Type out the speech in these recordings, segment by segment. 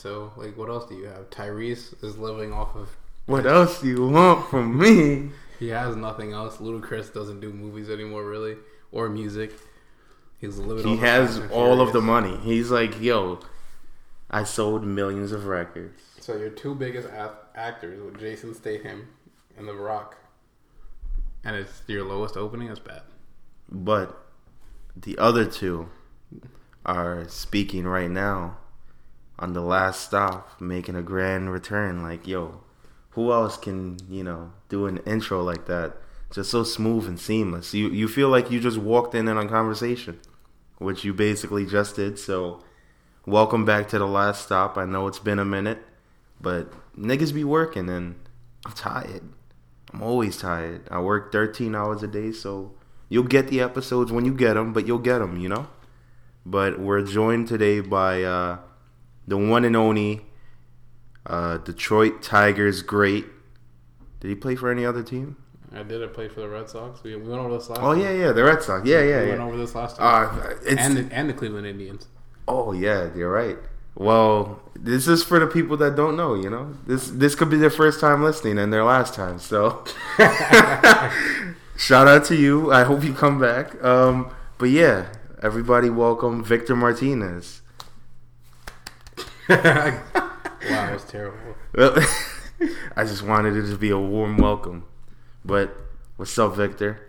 So, like, what else do you have? Tyrese is living off of... What else do you want from me? He has nothing else. Ludacris doesn't do movies anymore, really, or music. He's living. He has all of the money. He's like, yo, I sold millions of records. So your two biggest actors with Jason Statham and The Rock, and it's your lowest opening. That's bad. But the other two are speaking right now on The Last Stop, making a grand return. Like, yo, who else can, do an intro like that? Just so smooth and seamless. You feel like you just walked in on a conversation, which you basically just did. So, welcome back to The Last Stop. I know it's been a minute, but niggas be working and I'm tired. I'm always tired. I work 13 hours a day, so you'll get the episodes when you get them, but you'll get them, But we're joined today by the one and only Detroit Tigers great. Did he play for any other team? I did play for the Red Sox. We went over this last time. Oh, yeah, the Red Sox. Yeah. We went over this last time. And the Cleveland Indians. Oh, yeah, you're right. Well, this is for the people that don't know, This could be their first time listening and their last time, so. Shout out to you. I hope you come back. But yeah, everybody welcome Victor Martinez. Wow, that was terrible. I just wanted it to be a warm welcome. But what's up, Victor?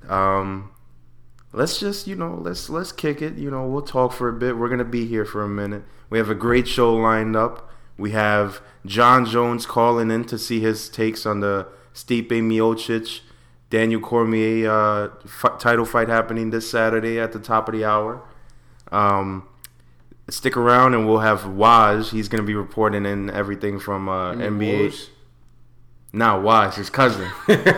Let's just, let's kick it. We'll talk for a bit. We're gonna be here for a minute. We have a great show lined up. We have John Jones calling in to see his takes on the Stipe Miocic, Daniel Cormier title fight happening this Saturday at the top of the hour. Stick around and we'll have Waj. He's going to be reporting in everything from NBA. Woj? Nah, Waj, his cousin.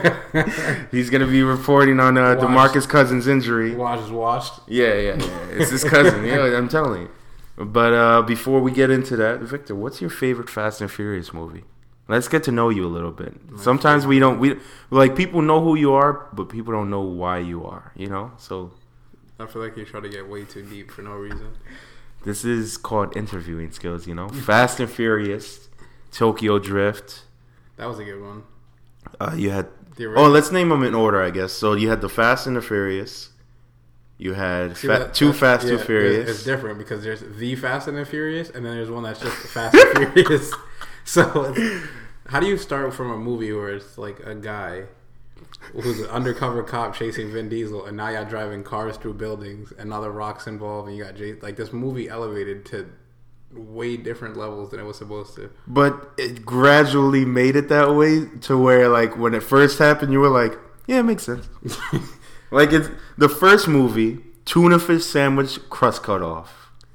He's going to be reporting on DeMarcus Cousins' injury. Waj is washed. Yeah. It's his cousin. I'm telling you. But before we get into that, Victor, what's your favorite Fast and Furious movie? Let's get to know you a little bit. Sometimes we people know who you are, but people don't know why you are, So I feel like you're trying to get way too deep for no reason. This is called interviewing skills, Fast and Furious, Tokyo Drift. That was a good one. You had... let's name them in order, I guess. So you had the Fast and the Furious. You had Too Fast, Too Furious. It's different because there's the Fast and the Furious, and then there's one that's just Fast and Furious. So how do you start from a movie where it's like a guy who's an undercover cop chasing Vin Diesel, and now you're driving cars through buildings, and now The Rock's involved, and you got this movie elevated to way different levels than it was supposed to. But it gradually made it that way to where, like, when it first happened, you were like, yeah, it makes sense. Like, it's the first movie, tuna fish sandwich, crust cut off.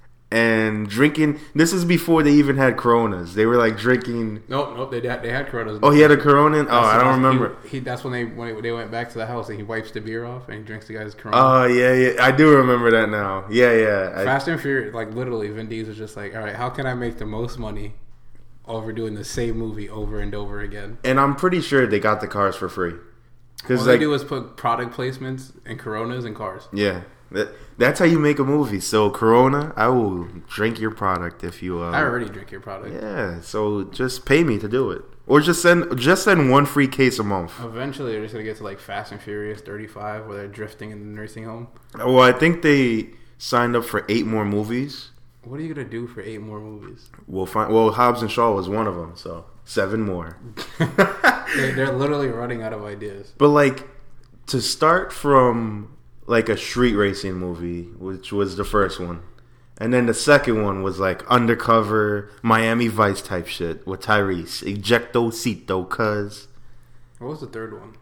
And drinking. This is before they even had Coronas. They were like drinking. Nope. They had Coronas. Oh, he had a Corona. Oh, I don't remember. That's when they went back to the house and he wipes the beer off and he drinks the guy's Corona. Oh yeah. I do remember that now. Yeah. Fast and Furious, like literally, Vin Diesel was just like, all right, how can I make the most money over doing the same movie over and over again? And I'm pretty sure they got the cars for free. All they do is put product placements and Coronas in cars. Yeah. That's how you make a movie. So Corona, I will drink your product if you. I already drink your product. Yeah, so just pay me to do it, or just send one free case a month. Eventually, they're just gonna get to like Fast and Furious 35, where they're drifting in the nursing home. Well, I think they signed up for 8 more movies. What are you gonna do for 8 more movies? We'll find. Well, Hobbs and Shaw was one of them, so 7 more. They're literally running out of ideas. But like to start from. Like a street racing movie, which was the first one. And then the second one was like undercover Miami Vice type shit with Tyrese. Ejectocito, cuz. What was the third one?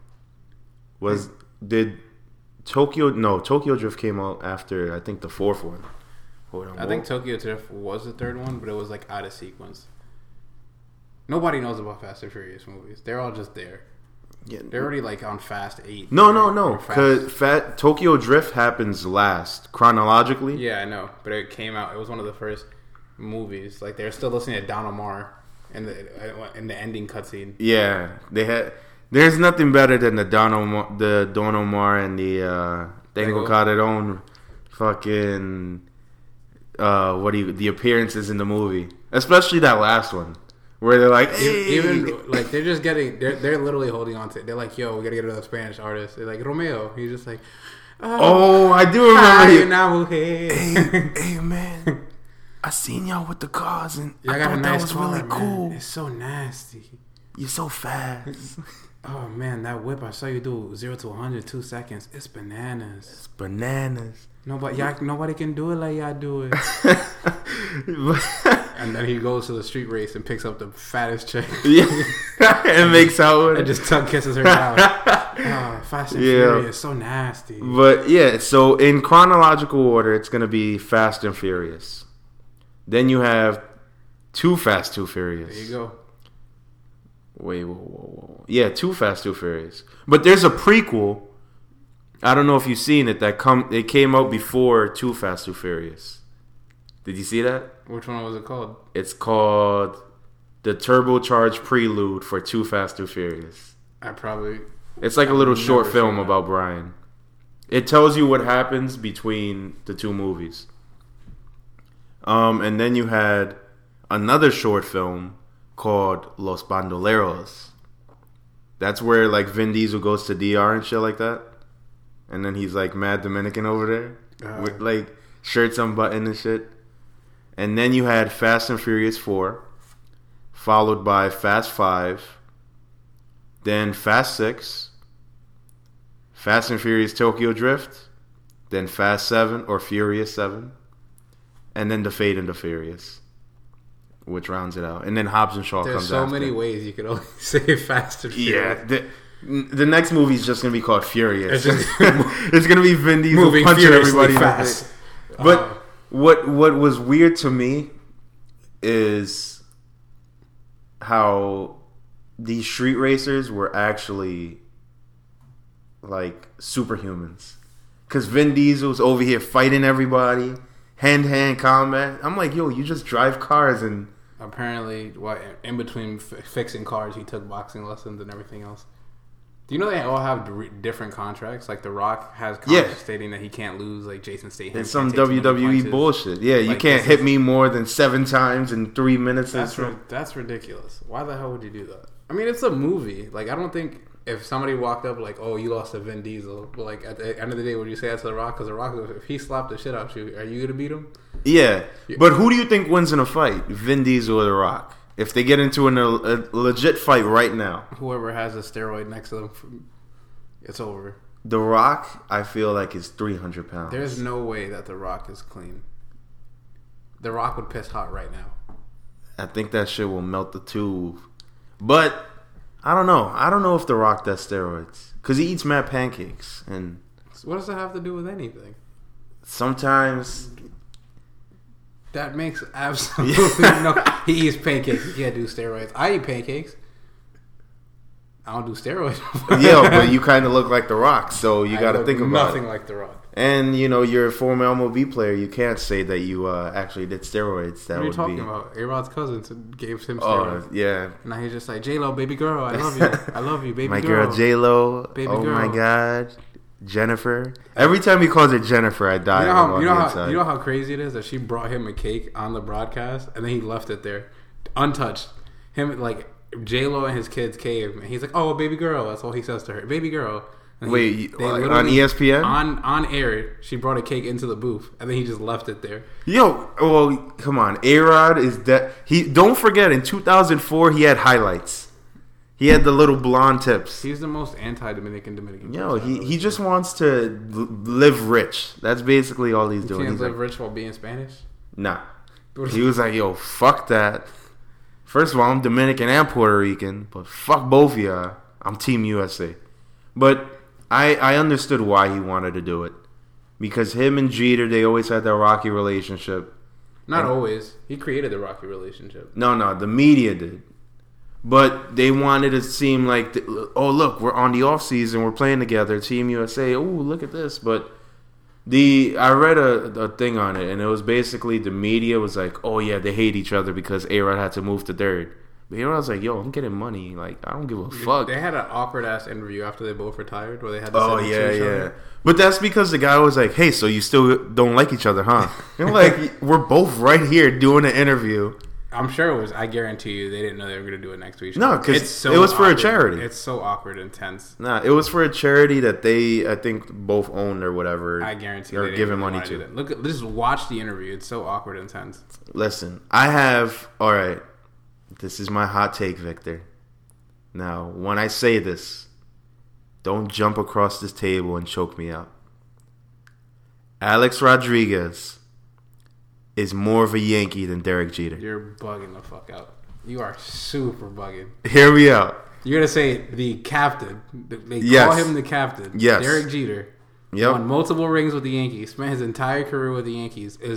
Tokyo Drift came out after, I think, the fourth one. Hold on. I think Tokyo Drift was the third one, but it was like out of sequence. Nobody knows about Fast and Furious movies. They're all just there. Yeah, they're already like on Fast 8. No. Because Tokyo Drift happens last chronologically. Yeah, I know, but it came out. It was one of the first movies. Like they're still listening to Don Omar in the ending cutscene. Yeah, they had. There's nothing better than the Don Omar and the Tengo Calderon fucking the appearances in the movie, especially that last one where they're like, hey. Even like they're just getting, they're literally holding on to it. They're like, yo, we gotta get another Spanish artist. They're like Romeo. He's just like, I do remember. Hey, man, I seen y'all with the cars and I thought that was really cool. It's so nasty. You're so fast. Oh man, that whip I saw you do 0 to 100 2 seconds. It's bananas. It's bananas. Nobody can do it like y'all do it. And then he goes to the street race and picks up the fattest chick. Yeah, and makes out with and just tongue kisses her down. Fast and Furious, so nasty. But yeah, so in chronological order, it's gonna be Fast and Furious. Then you have Too Fast, Too Furious. There you go. Wait, whoa. Yeah, Too Fast, Too Furious. But there's a prequel. I don't know if you've seen it. It came out before Too Fast, Too Furious. Did you see that? Which one was it called? It's called The Turbocharged Prelude for Too Fast, Too Furious. It's like a little short film about Brian. It tells you what happens between the two movies. And then you had another short film called Los Bandoleros. That's where like Vin Diesel goes to DR and shit like that. And then he's like mad Dominican over there. With like shirts unbuttoned and shit. And then you had Fast and Furious 4. Followed by Fast 5. Then Fast 6. Fast and Furious Tokyo Drift. Then Fast 7 or Furious 7. And then The Fate and the Furious, which rounds it out. And then Hobbs and Shaw comes after. There's so many ways you could only say Fast and Furious. Yeah. The next movie is just going to be called Furious. It's going to be Vin Diesel punching everybody fast. But what was weird to me is how these street racers were actually like superhumans. Because Vin Diesel's over here fighting everybody. Hand-to-hand combat. I'm like, yo, you just drive cars and... Apparently, in between fixing cars, he took boxing lessons and everything else. Do you know they all have different contracts? Like, The Rock has contracts stating that he can't lose, like Jason Statham. It's some WWE bullshit. Yeah, you can't hit me more than 7 times in 3 minutes. That's ridiculous. Why the hell would you do that? I mean, it's a movie. Like, I don't think... If somebody walked up like, "Oh, you lost to Vin Diesel," but like at the end of the day, would you say that to The Rock? Because The Rock, if he slapped the shit out you, are you gonna beat him? Yeah, but who do you think wins in a fight, Vin Diesel or The Rock? If they get into a legit fight right now, whoever has a steroid next to them, it's over. The Rock, I feel like is 300 pounds. There's no way that The Rock is clean. The Rock would piss hot right now. I think that shit will melt the tube, but. I don't know. I don't know if The Rock does steroids. Because he eats mad pancakes. And what does that have to do with anything? Sometimes. That makes absolutely no... He eats pancakes. He can't do steroids. I eat pancakes. I don't do steroids. Yeah, but you kind of look like The Rock. So you got to think about it. Nothing like The Rock. And, you know, you're a former MLB player. You can't say that you actually did steroids. What are you talking about? A-Rod's cousin gave him steroids. Oh, yeah. Now he's just like, J-Lo, baby girl, I love you. I love you, baby my girl. My girl J-Lo. Baby girl. My God. Jennifer. Every time he calls her Jennifer, I die. You know how crazy it is that she brought him a cake on the broadcast and then he left it there, untouched. Him, like, J-Lo and his kids came and he's like, oh, baby girl. That's all he says to her. Baby girl. Wait, on ESPN? On air, she brought a cake into the booth, and then he just left it there. Yo, well, come on. A-Rod is that... Don't forget, in 2004, he had highlights. He had the little blonde tips. He's the most Dominican. Yo, he just wants to live rich. That's basically all he's doing. He can't he's live like, rich while being Spanish? Nah. He was like, yo, fuck that. First of all, I'm Dominican and Puerto Rican, but fuck both of y'all. I'm Team USA. But... I understood why he wanted to do it. Because him and Jeter, they always had that rocky relationship. Not always. He created the rocky relationship. No, the media did. But they wanted to seem like, oh, look, we're on the off season, we're playing together, Team USA. Oh, look at this. But I read a thing on it, and it was basically the media was like, oh, yeah, they hate each other because A-Rod had to move to third. A-Rod's like, yo, I'm getting money. Like, I don't give a fuck. They had an awkward ass interview after they both retired, where they had. Oh yeah. But that's because the guy was like, hey, so you still don't like each other, huh? And like, we're both right here doing an interview. I'm sure it was. I guarantee you, they didn't know they were going to do it next week. No, because it was for a charity. It's so awkward and tense. Nah, it was for a charity that they, I think, both owned or whatever. I guarantee they're giving money to. Look, just watch the interview. It's so awkward and tense. Listen, all right. This is my hot take, Victor. Now, when I say this, don't jump across this table and choke me out. Alex Rodriguez is more of a Yankee than Derek Jeter. You're bugging the fuck out. You are super bugging. Hear me out. You're going to say the captain. They yes. call him the captain. Yes. Derek Jeter. Yep. Won multiple rings with the Yankees. Spent his entire career with the Yankees. Is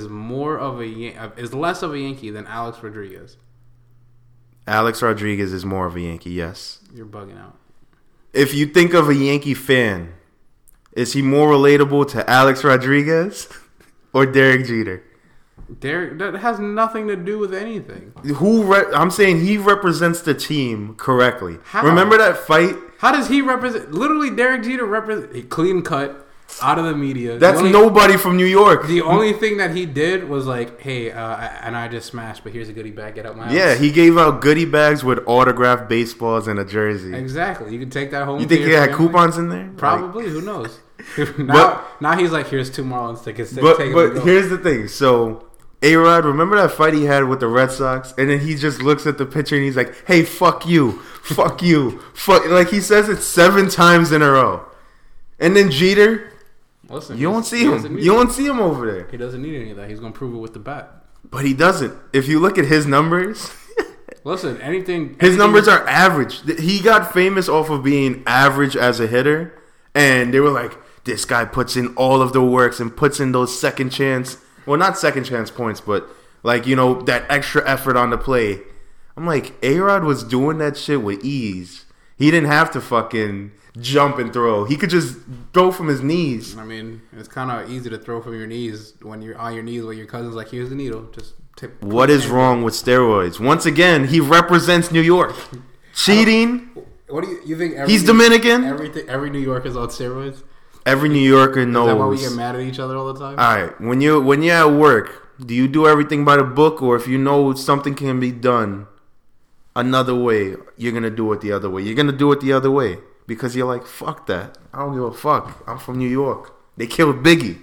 less of a Yankee than Alex Rodriguez. Alex Rodriguez is more of a Yankee, yes. You're bugging out. If you think of a Yankee fan, is he more relatable to Alex Rodriguez or Derek Jeter? Derek, that has nothing to do with anything. I'm saying he represents the team correctly. How? Remember that fight? How does he represent? Literally, Derek Jeter represent clean cut, out of the media. That's nobody from New York. The only thing that he did was like, hey, and I just smashed, but here's a goodie bag. Get out my house. Yeah, he gave out goodie bags with autographed baseballs and a jersey. Exactly. You can take that home. You think he had coupons in there? Probably. Who knows? now he's like, here's 2 Marlins tickets. But here's the thing. So, A-Rod, remember that fight he had with the Red Sox? And then he just looks at the pitcher and he's like, hey, fuck you. Fuck you. Like, he says it 7 times in a row. And then Jeter, listen, you don't see him. You don't see him over there. He doesn't need any of that. He's going to prove it with the bat. But he doesn't. If you look at his numbers... Listen, his numbers are average. He got famous off of being average as a hitter. And they were like, this guy puts in all of the works and puts in those second chance... Well, not second chance points, but like, you know, that extra effort on the play. I'm like, A-Rod was doing that shit with ease. He didn't have to fucking jump and throw. He could just throw from his knees. I mean, it's kind of easy to throw from your knees when you're on your knees with your cousin's like, here's the needle. Just take. What is wrong with steroids? Once again, he represents New York. Cheating. What do you think? He's Dominican. Every New Yorker is on steroids. Every New Yorker knows. Is that why we get mad at each other all the time? All right. When you're at work, do you do everything by the book, or if you know something can be done another way, you're going to do it the other way? You're going to do it the other way because you're like, fuck that. I don't give a fuck. I'm from New York. They killed Biggie.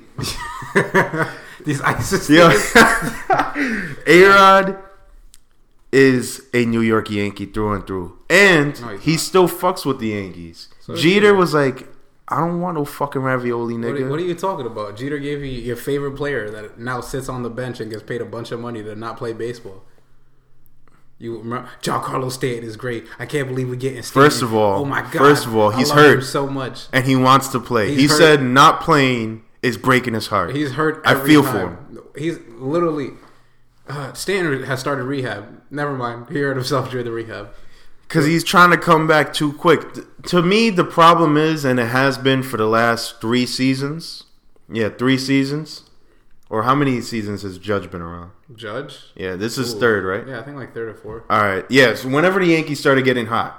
These ISIS A-Rod is a New York Yankee through and through. And he still fucks with the Yankees. So Jeter was like, I don't want no fucking ravioli, nigga. What are you talking about? Jeter gave you your favorite player that now sits on the bench and gets paid a bunch of money to not play baseball. You remember, Giancarlo Stanton is great. I can't believe we're getting Stanton. First of all, oh my God, he's hurt so much, and he wants to play. He said not playing is breaking his heart. He's hurt. I feel for him. He's literally Stanton has started rehab. Never mind, he hurt himself during the rehab. Because he's trying to come back too quick. To me, the problem is, and it has been for the last 3 seasons. Yeah, 3 seasons. Or how many seasons has Judge been around? Judge? Yeah, this is 3rd, right? Yeah, I think like 3rd or 4th. All right. Yeah, so whenever the Yankees started getting hot,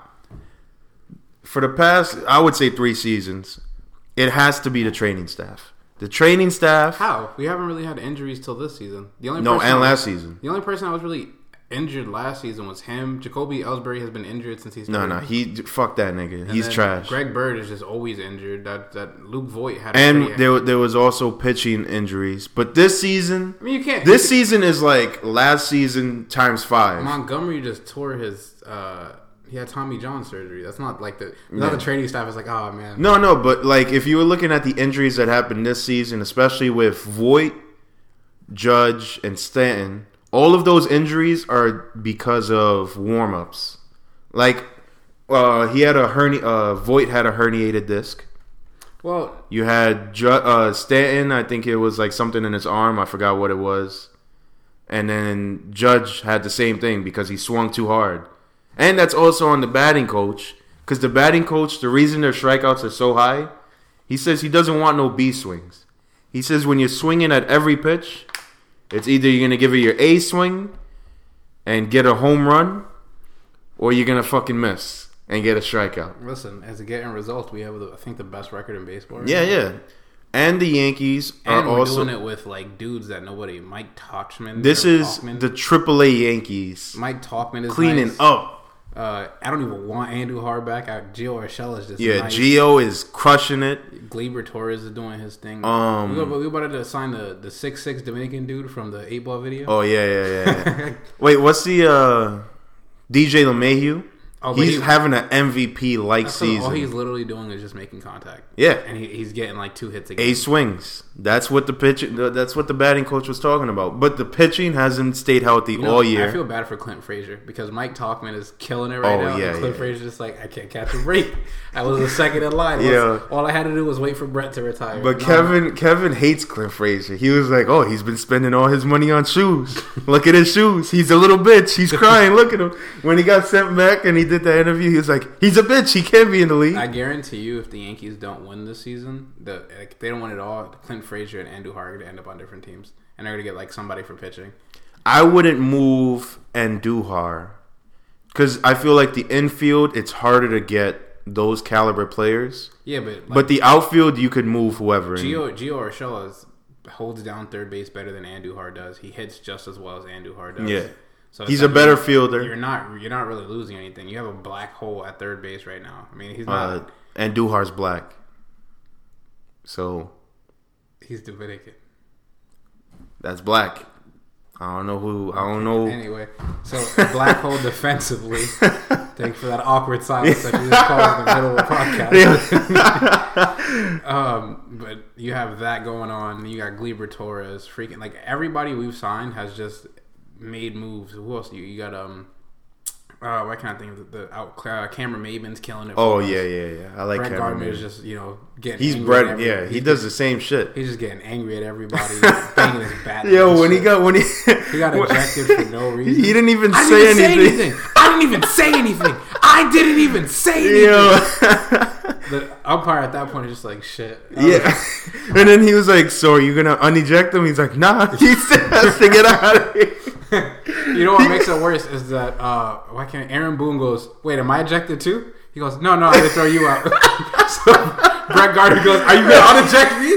for the past, I would say 3 seasons, it has to be the training staff. The training staff. How? We haven't really had injuries till this season. And last season. The only person that was really injured last season was him. Jacoby Ellsbury has been injured since he's No, fuck that nigga. He's trash. Greg Bird is just always injured. That Luke Voigt had. And there was also pitching injuries. But this season, I mean, you can't. This season is like last season times 5. Montgomery just tore his. He had Tommy John surgery. That's not like the training staff is like, oh man. No, but like if you were looking at the injuries that happened this season, especially with Voigt, Judge, and Stanton. All of those injuries are because of warm-ups. Like, he had a Voigt had a herniated disc. Well, you had Stanton. I think it was like something in his arm. I forgot what it was. And then Judge had the same thing because he swung too hard. And that's also on the batting coach. Because the batting coach, the reason their strikeouts are so high, he says he doesn't want no B swings. He says when you're swinging at every pitch, it's either you're going to give it your A swing and get a home run, or you're gonna fucking miss and get a strikeout. Listen, as a getting results, we have I think the best record in baseball. Right Yeah, now. yeah. And the Yankees are And we're also doing it with like dudes that nobody. Mike Tauchman. This is the AAA Yankees Mike Tauchman is cleaning nice. up. I don't even want Andujar back. Gio Urshela is just nice. Gio is crushing it. Gleyber Torres is doing his thing. We about to sign the 6'6" Dominican dude from the 8-Ball video. Oh yeah. Wait, what's the DJ LeMahieu? He's having an MVP-like season. All he's literally doing is just making contact. Yeah, and he's getting like 2 hits a game. 8 swings. That's what the pitching. That's what the batting coach was talking about. But the pitching hasn't stayed healthy all year. I feel bad for Clint Frazier because Mike Tauchman is killing it right now. Yeah, and Clint Frazier's just like, I can't catch a break. I was the second in line. All I had to do was wait for Brett to retire. But Kevin hates Clint Frazier. He was like, oh, he's been spending all his money on shoes. Look at his shoes. He's a little bitch. He's crying. Look at him. When he got sent back and he did that interview, he was like, he's a bitch. He can't be in the league. I guarantee you, if the Yankees don't win this season, they don't win it all. Clint Frazier and Andujar are going to end up on different teams, and they're going to get like somebody for pitching. I wouldn't move Andujar because I feel like the infield, it's harder to get those caliber players. Yeah, but the outfield, you could move whoever. Gio Urshela holds down third base better than Andujar does. He hits just as well as Andujar does. Yeah. So he's a better fielder. You're not really losing anything. You have a black hole at third base right now. I mean, he's not. Andujar's black, so he's Dominican. That's black. I don't know. Anyway, so black hole defensively. Thanks for that awkward silence that you just caused in the middle of the podcast. But you have that going on. You got Gleyber Torres. Freaking like everybody we've signed has just made moves. Who else? You got why can't I think of the Cameron Maben's killing it. Oh yeah. I like Brett Cameron Gardner Maben. is just getting. He's Brett. Yeah, he does the same shit. He's just getting angry at everybody, banging his bat. Yo, when he got ejected for no reason. He didn't even say anything. I didn't even say anything. I didn't even say anything. Yo. The umpire at that point is just like shit. Yeah. And then he was like, so are you going to uneject him? He's like, nah. He still has to get out of here. You know what makes it worse is that why can't Aaron Boone goes, wait, am I ejected too? He goes, no, I had to throw you out. So Brett Gardner goes, are you going to uneject me?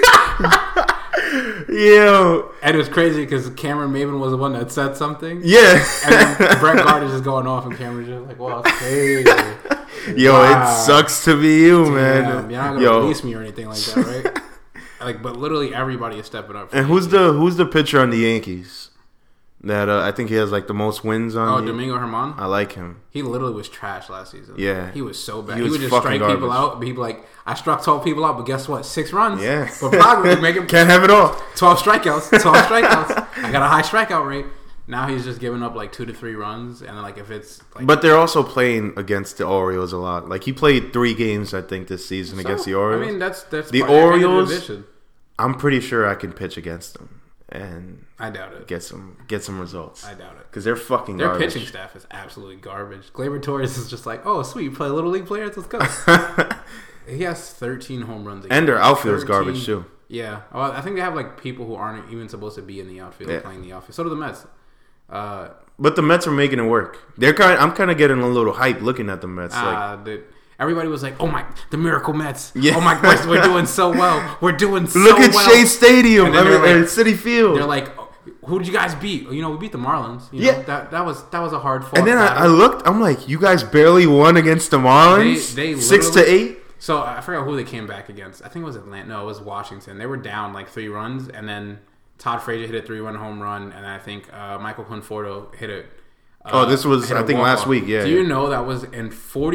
Yo. And it was crazy because Cameron Maben was the one that said something. Yeah. And then Brett Gardner's just going off and Cameron's just like, wow, it's crazy. Yo, wow. It sucks to be you, man. You're not gonna release me or anything like that, right? But literally everybody is stepping up. And who's the pitcher on the Yankees? That I think he has like the most wins on. Domingo Germán. I like him. He literally was trash last season. Yeah, he was so bad. He would just strike garbage. People out. But he'd be like, I struck 12 people out, but guess what? 6 runs. Yeah, but probably make him can't have it all. 12 strikeouts. I got a high strikeout rate. Now he's just giving up like 2 to 3 runs, and like if it's like, but they're also playing against the Orioles a lot. Like he played 3 games, I think, this season against the Orioles. I mean, that's the Orioles. I'm pretty sure I can pitch against them, and I doubt it. Get some results. I doubt it because they're fucking. Their garbage. pitching staff is absolutely garbage. Gleyber Torres is just like, oh sweet, you play little league players, let's go. He has 13 home runs, and their outfield is garbage too. Yeah, well, I think they have like people who aren't even supposed to be in the outfield playing the outfield. So do the Mets. But the Mets are making it work. I'm kind of getting a little hype looking at the Mets. Everybody was like, "Oh my, the Miracle Mets! Yeah. Oh my gosh, we're doing so well. We're doing so well." Look at Shea Stadium. Citi Field. They're like, "Who did you guys beat? We beat the Marlins. You know, that was a hard fought." And then I looked. I'm like, "You guys barely won against the Marlins. They 6-8." So I forgot who they came back against. I think it was Atlanta. No, it was Washington. They were down like 3 runs, and then Todd Frazier hit a 3-run home run, and I think Michael Conforto hit it. This was, I think, last week, yeah. Do you know that was in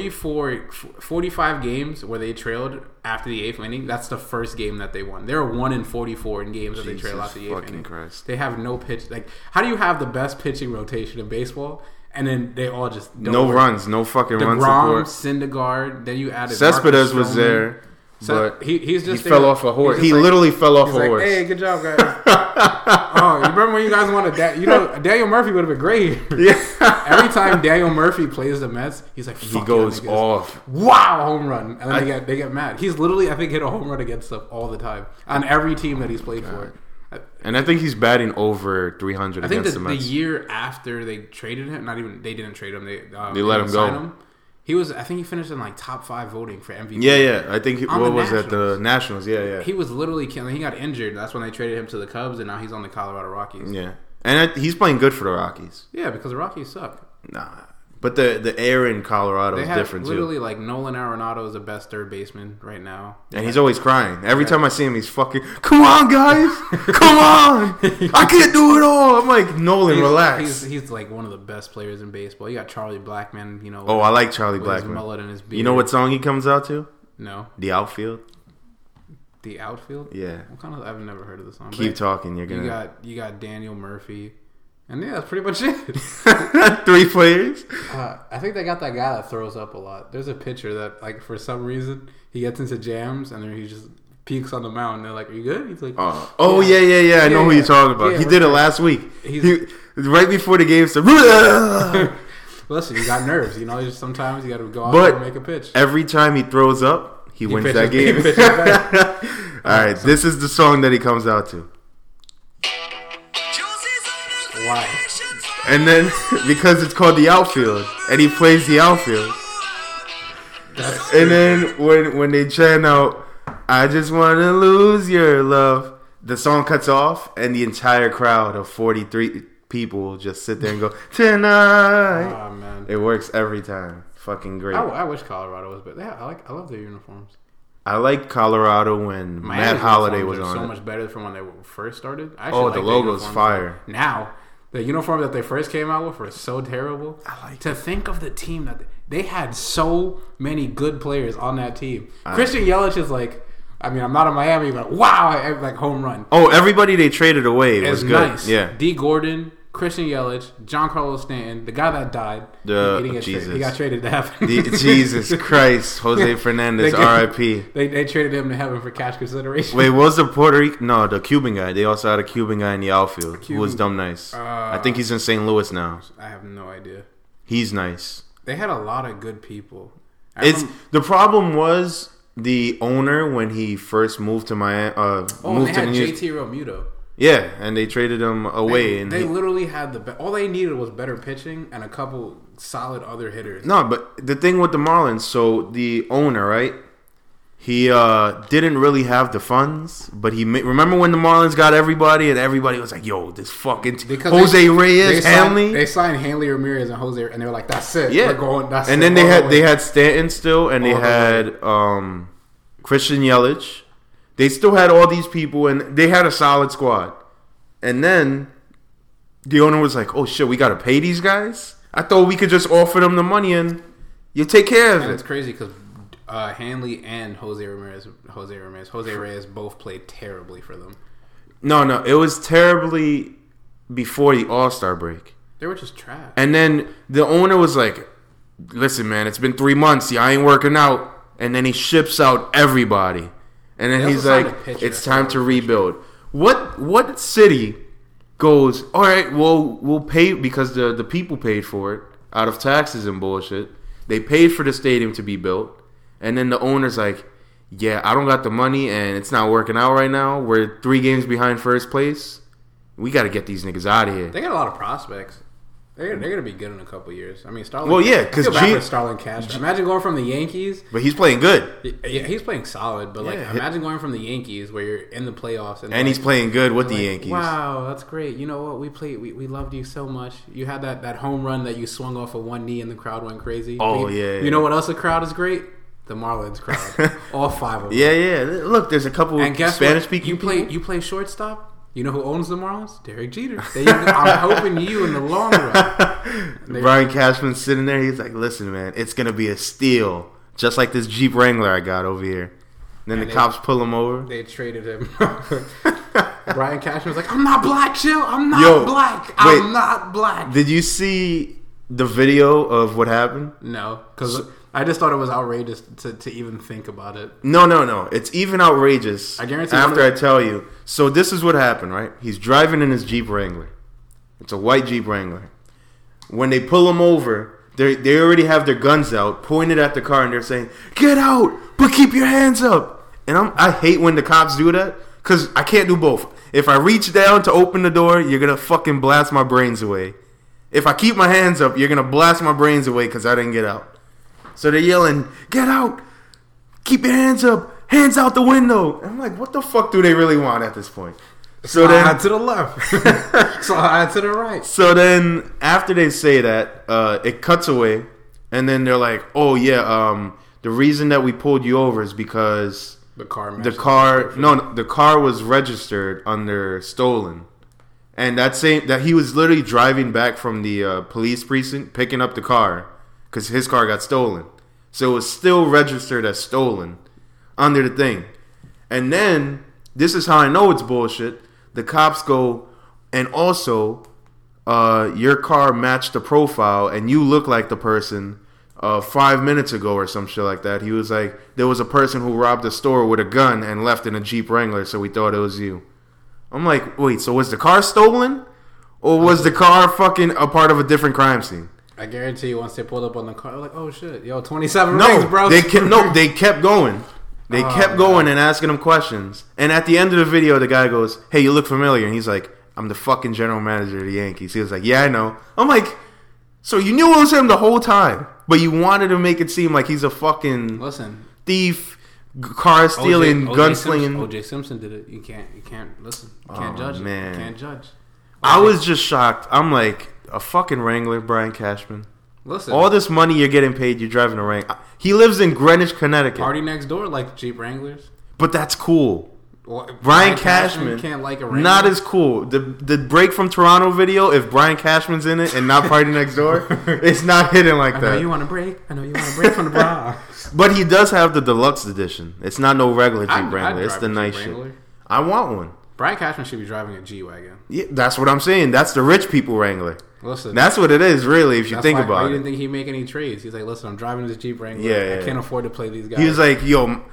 45 games where they trailed after the 8th inning? That's the first game that they won. They were 1-44 in games that they trailed after the 8th inning. Christ. They have no pitch. Like, how do you have the best pitching rotation in baseball, and then they all just don't no work? Runs, no fucking run DeGrom, support. Syndergaard, then you added Cespedes was there. So but he's just he fell off a horse. He literally fell off a horse. Hey, good job, guys. Oh, you remember when you guys wanted that? Daniel Murphy would have been great. Yeah. Every time Daniel Murphy plays the Mets, he's like, he goes off. Wow, home run, and then they get mad. He's literally, I think, hit a home run against them all the time on every team that he's played for. And I think he's batting over 300 I think against the the Mets. year after they traded him, they didn't trade him. They let him go. him. He was, I think he finished in like top 5 voting for MVP. Yeah. I think On what the was it? The Nationals. Nationals. Yeah. He was literally killing. He got injured. That's when they traded him to the Cubs, and now he's on the Colorado Rockies. Yeah, and he's playing good for the Rockies. Yeah, because the Rockies suck. Nah, but the air in Colorado They is have different literally too. like Nolan Arenado is the best third baseman right now. And he's always crying. Every time I see him, he's fucking, come on, guys. Come on. I can't do it all. I'm like, Nolan, relax. He's like one of the best players in baseball. You got Charlie Blackmon, Oh, I like Charlie with his Blackmon. mullet and his beard. You know what song he comes out to? No. The Outfield. The Outfield? Yeah. What kind of? I've never heard of the song. Keep talking. You're You gonna. got Daniel Murphy, and yeah, that's pretty much it. 3 players. I think they got that guy that throws up a lot. There's a pitcher that, like, for some reason, he gets into jams and then he just peaks on the mound. And they're like, "Are you good?" He's like, Yeah. I know who you're talking about. Yeah, He did it last week. He's- Right before the game started. Listen, you got nerves. You know, sometimes you got to go out But there and make a pitch. Every time he throws up, he wins pitches- that game. he pitches back. All right, this is the song that he comes out to. Why? And then, because it's called The Outfield, and he plays The Outfield. And then, when they chant out, I just want to lose your love, the song cuts off, and the entire crowd of 43 people just sit there and go, tonight. Oh, man. It works every time. Fucking great. I wish Colorado was better. Yeah, I love their uniforms. I like Colorado when Matt Holiday was on so it. much better from when they first started. I Oh, actually the like their logo's uniforms. fire. Now, the uniform that they first came out with were so terrible. I like to think of the team that they had so many good players on that team. Christian Yelich is like, I mean, I'm not in Miami, but wow, like home run. Oh, everybody they traded away was It's good. nice. Yeah. D. Gordon, Christian Yelich, Giancarlo Stanton, the guy that died. Jesus. He got traded to heaven. Jesus Christ, Jose Fernandez, They- R.I.P. They traded him to heaven for cash consideration. Wait, what was the Puerto Rican? No, the Cuban guy. They also had a Cuban guy in the outfield who was dumb nice. I think he's in St. Louis now. I have no idea. He's nice. They had a lot of good people. The problem was the owner when he first moved to Miami. and Moved they to had New JT Realmuto. Yeah, and they traded him away. They literally had all they needed was better pitching and a couple solid other hitters. No, but the thing with the Marlins, so the owner, right? He didn't really have the funds, but remember when the Marlins got everybody, and everybody was like, "Yo, this fucking Jose Reyes, Hanley." They signed Hanley Ramirez and Jose, and they were like, "That's it. Yeah, we're going." That's and it, then all the way." they had Stanton still, and they All the had Christian Yelich. They still had all these people, and they had a solid squad. And then the owner was like, "Oh shit, we gotta pay these guys. I thought we could just offer them the money and you take care of And it." it's crazy because Hanley and Jose Reyes both played terribly for them. No, it was terribly before the All-Star break. They were just trash. And then the owner was like, "Listen, man, it's been 3 months. Yeah, I ain't working out." And then he ships out everybody. And then They he's also signed like, a pitcher. "It's time to rebuild." What city goes, "All right, well, we'll pay," because the people paid for it out of taxes and bullshit. They paid for the stadium to be built. And then the owner's like, "Yeah, I don't got the money and it's not working out right now. We're 3 games behind first place. We got to get these niggas out of here." They got a lot of prospects. They're going to be good in a couple years. I mean, Starlin. Well, yeah, I because feel bad for Starlin Castro. Imagine going from the Yankees. But he's playing good. Yeah, he's playing solid, but like, Yeah. imagine going from the Yankees where you're in the playoffs And he's playing good with the like, Yankees. Wow, that's great. You know what? We loved you so much. You had that home run that you swung off of one knee and the crowd went crazy. Oh, You yeah. know what else the crowd is great? The Marlins crowd. All 5 of them. Yeah. Look, there's a couple And guess Spanish what? speaking You play shortstop. You know who owns the Marlins? Derek Jeter. There you go. I'm helping you in the long run. Brian Cashman's sitting there. He's like, "Listen, man, it's gonna be a steal, just like this Jeep Wrangler I got over here." And then And the cops pull him over. They traded him. Brian Cashman was like, "I'm not black, chill. I'm not black. I'm not black." Did you see the video of what happened? No, because I just thought it was outrageous to even think about it. No. It's even outrageous. I guarantee After I tell you. So this is what happened, right? He's driving in his Jeep Wrangler. It's a white Jeep Wrangler. When they pull him over, they already have their guns out, pointed at the car, and they're saying, "Get out, but keep your hands up." And I hate when the cops do that, Because I can't do both. If I reach down to open the door, you're going to fucking blast my brains away. If I keep my hands up, you're going to blast my brains away because I didn't get out. So they're yelling, get out. Keep your hands up. Hands out the window. And I'm like, what the fuck do they really want at this point? So then to the left. Slide to the right. So then after they say that, it cuts away. And then they're like, oh, yeah, the reason that we pulled you over is because the car was registered under stolen. And that he was literally driving back from the police precinct, picking up the car because his car got stolen. So it was still registered as stolen under the thing. And then, this is how I know it's bullshit. The cops go, and also, your car matched the profile, and you look like the person 5 minutes ago or some shit like that. He was like, there was a person who robbed a store with a gun and left in a Jeep Wrangler, so we thought it was you. I'm like, wait, so was the car stolen? Or was the car fucking a part of a different crime scene? I guarantee you, once they pulled up on the car, they're like, oh shit, yo, 27 rings, bro. They kept going. They kept going and asking him questions. And at the end of the video, the guy goes, hey, you look familiar. And he's like, I'm the fucking general manager of the Yankees. He was like, yeah, I know. I'm like, so you knew it was him the whole time, but you wanted to make it seem like he's a fucking thief, car stealing, gunslinging. O.J. Simpson did it. You can't listen. You can't judge it. You can't judge. I was just shocked. I'm like, a fucking Wrangler, Brian Cashman. Listen, all this money you're getting paid, you're driving a Wrangler. He lives in Greenwich, Connecticut. Party next door like Jeep Wranglers. But that's cool. Well, Brian Cashman can't like a Wrangler. Not as cool. The Break from Toronto video, if Brian Cashman's in it and not Party Next Door, it's not hidden like that. I know you want to break from the Bronx. But he does have the deluxe edition. It's not no regular Jeep Wrangler. It's the nice shit. I want one. Brian Cashman should be driving a G-Wagon. Yeah, that's what I'm saying. That's the rich people Wrangler. Listen, that's what it is, really, if you think about it. He didn't think he'd make any trades. He's like, listen, I'm driving this Jeep Wrangler. I can't afford to play these guys. He was like, yo,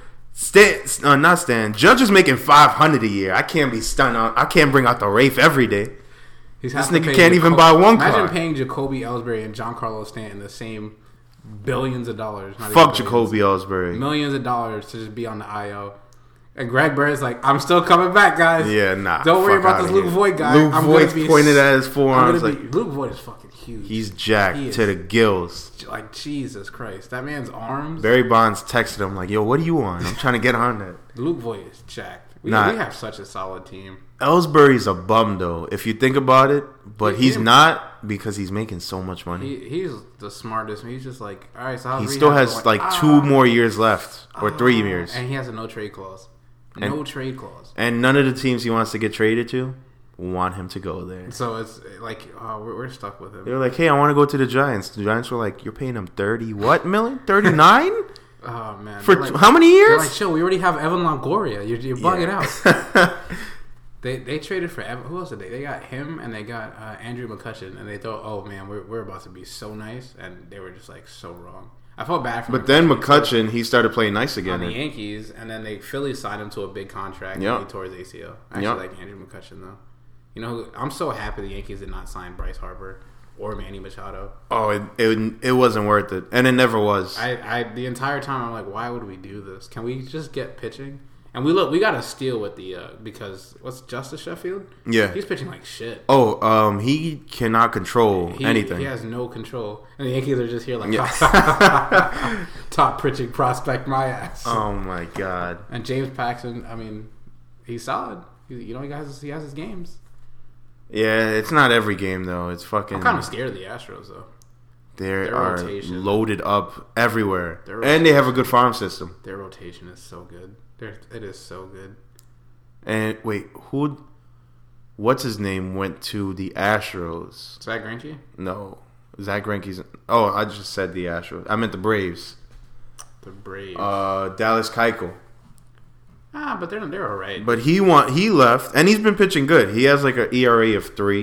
not Stan. Judge is making $500 a year. I can't be stunned on. I can't bring out the Wraith every day. This nigga can't even buy one car. Imagine paying Jacoby Ellsbury and Giancarlo Stanton the same billions of dollars. Fuck Jacoby Ellsbury. Millions of dollars to just be on the IO. And Greg Bird's like, I'm still coming back, guys. Yeah, nah. Don't worry about this Luke Voigt guy. Luke Voigt's pointed at his forearms. Luke Voigt is fucking huge. He's jacked to the gills. Like, Jesus Christ. That man's arms. Barry Bonds texted him like, yo, what are you on? I'm trying to get on that. Luke Voigt is jacked. We have such a solid team. Ellsbury's a bum, though, if you think about it. But he's not because he's making so much money. He's the smartest. He's just like, all right, so he still has like 2 more years left. Or 3 years. And he has a no trade clause. No trade clause. And none of the teams he wants to get traded to want him to go there. So it's like, we're stuck with him. They were like, hey, I want to go to the Giants. The Giants were like, you're paying him 30 what million? 39? Oh, man. For how many years? They're like, chill, we already have Evan Longoria. You're bugging out. They traded for Evan. Who else did they? They got him and they got Andrew McCutchen. And they thought, oh, man, we're about to be so nice. And they were just like so wrong. I felt bad for him. But then McCutchen, he started playing nice again. On the Yankees, and then Philly signed him to a big contract. And he tore his ACL. I actually like Andrew McCutchen, though. You know, I'm so happy the Yankees did not sign Bryce Harper or Manny Machado. Oh, it wasn't worth it. And it never was. I the entire time, I'm like, why would we do this? Can we just get pitching? And we got a steal with the because what's Justice Sheffield? Yeah, he's pitching like shit. Oh, he cannot control anything. He has no control, and the Yankees are just here like top pitching prospect, my ass. Oh my god! And James Paxton, I mean, he's solid. He has his games. Yeah, it's not every game though. It's fucking. I'm kind of scared of the Astros though. They are loaded up everywhere, and they have a good farm system. Their rotation is so good. It is so good. And wait, what's his name went to the Astros? Zach Greinke? No. Zach Greinke's... Oh, I just said the Astros. I meant the Braves. The Braves. Dallas Keuchel. But they're all right. But he left, and he's been pitching good. He has like an ERA of 3.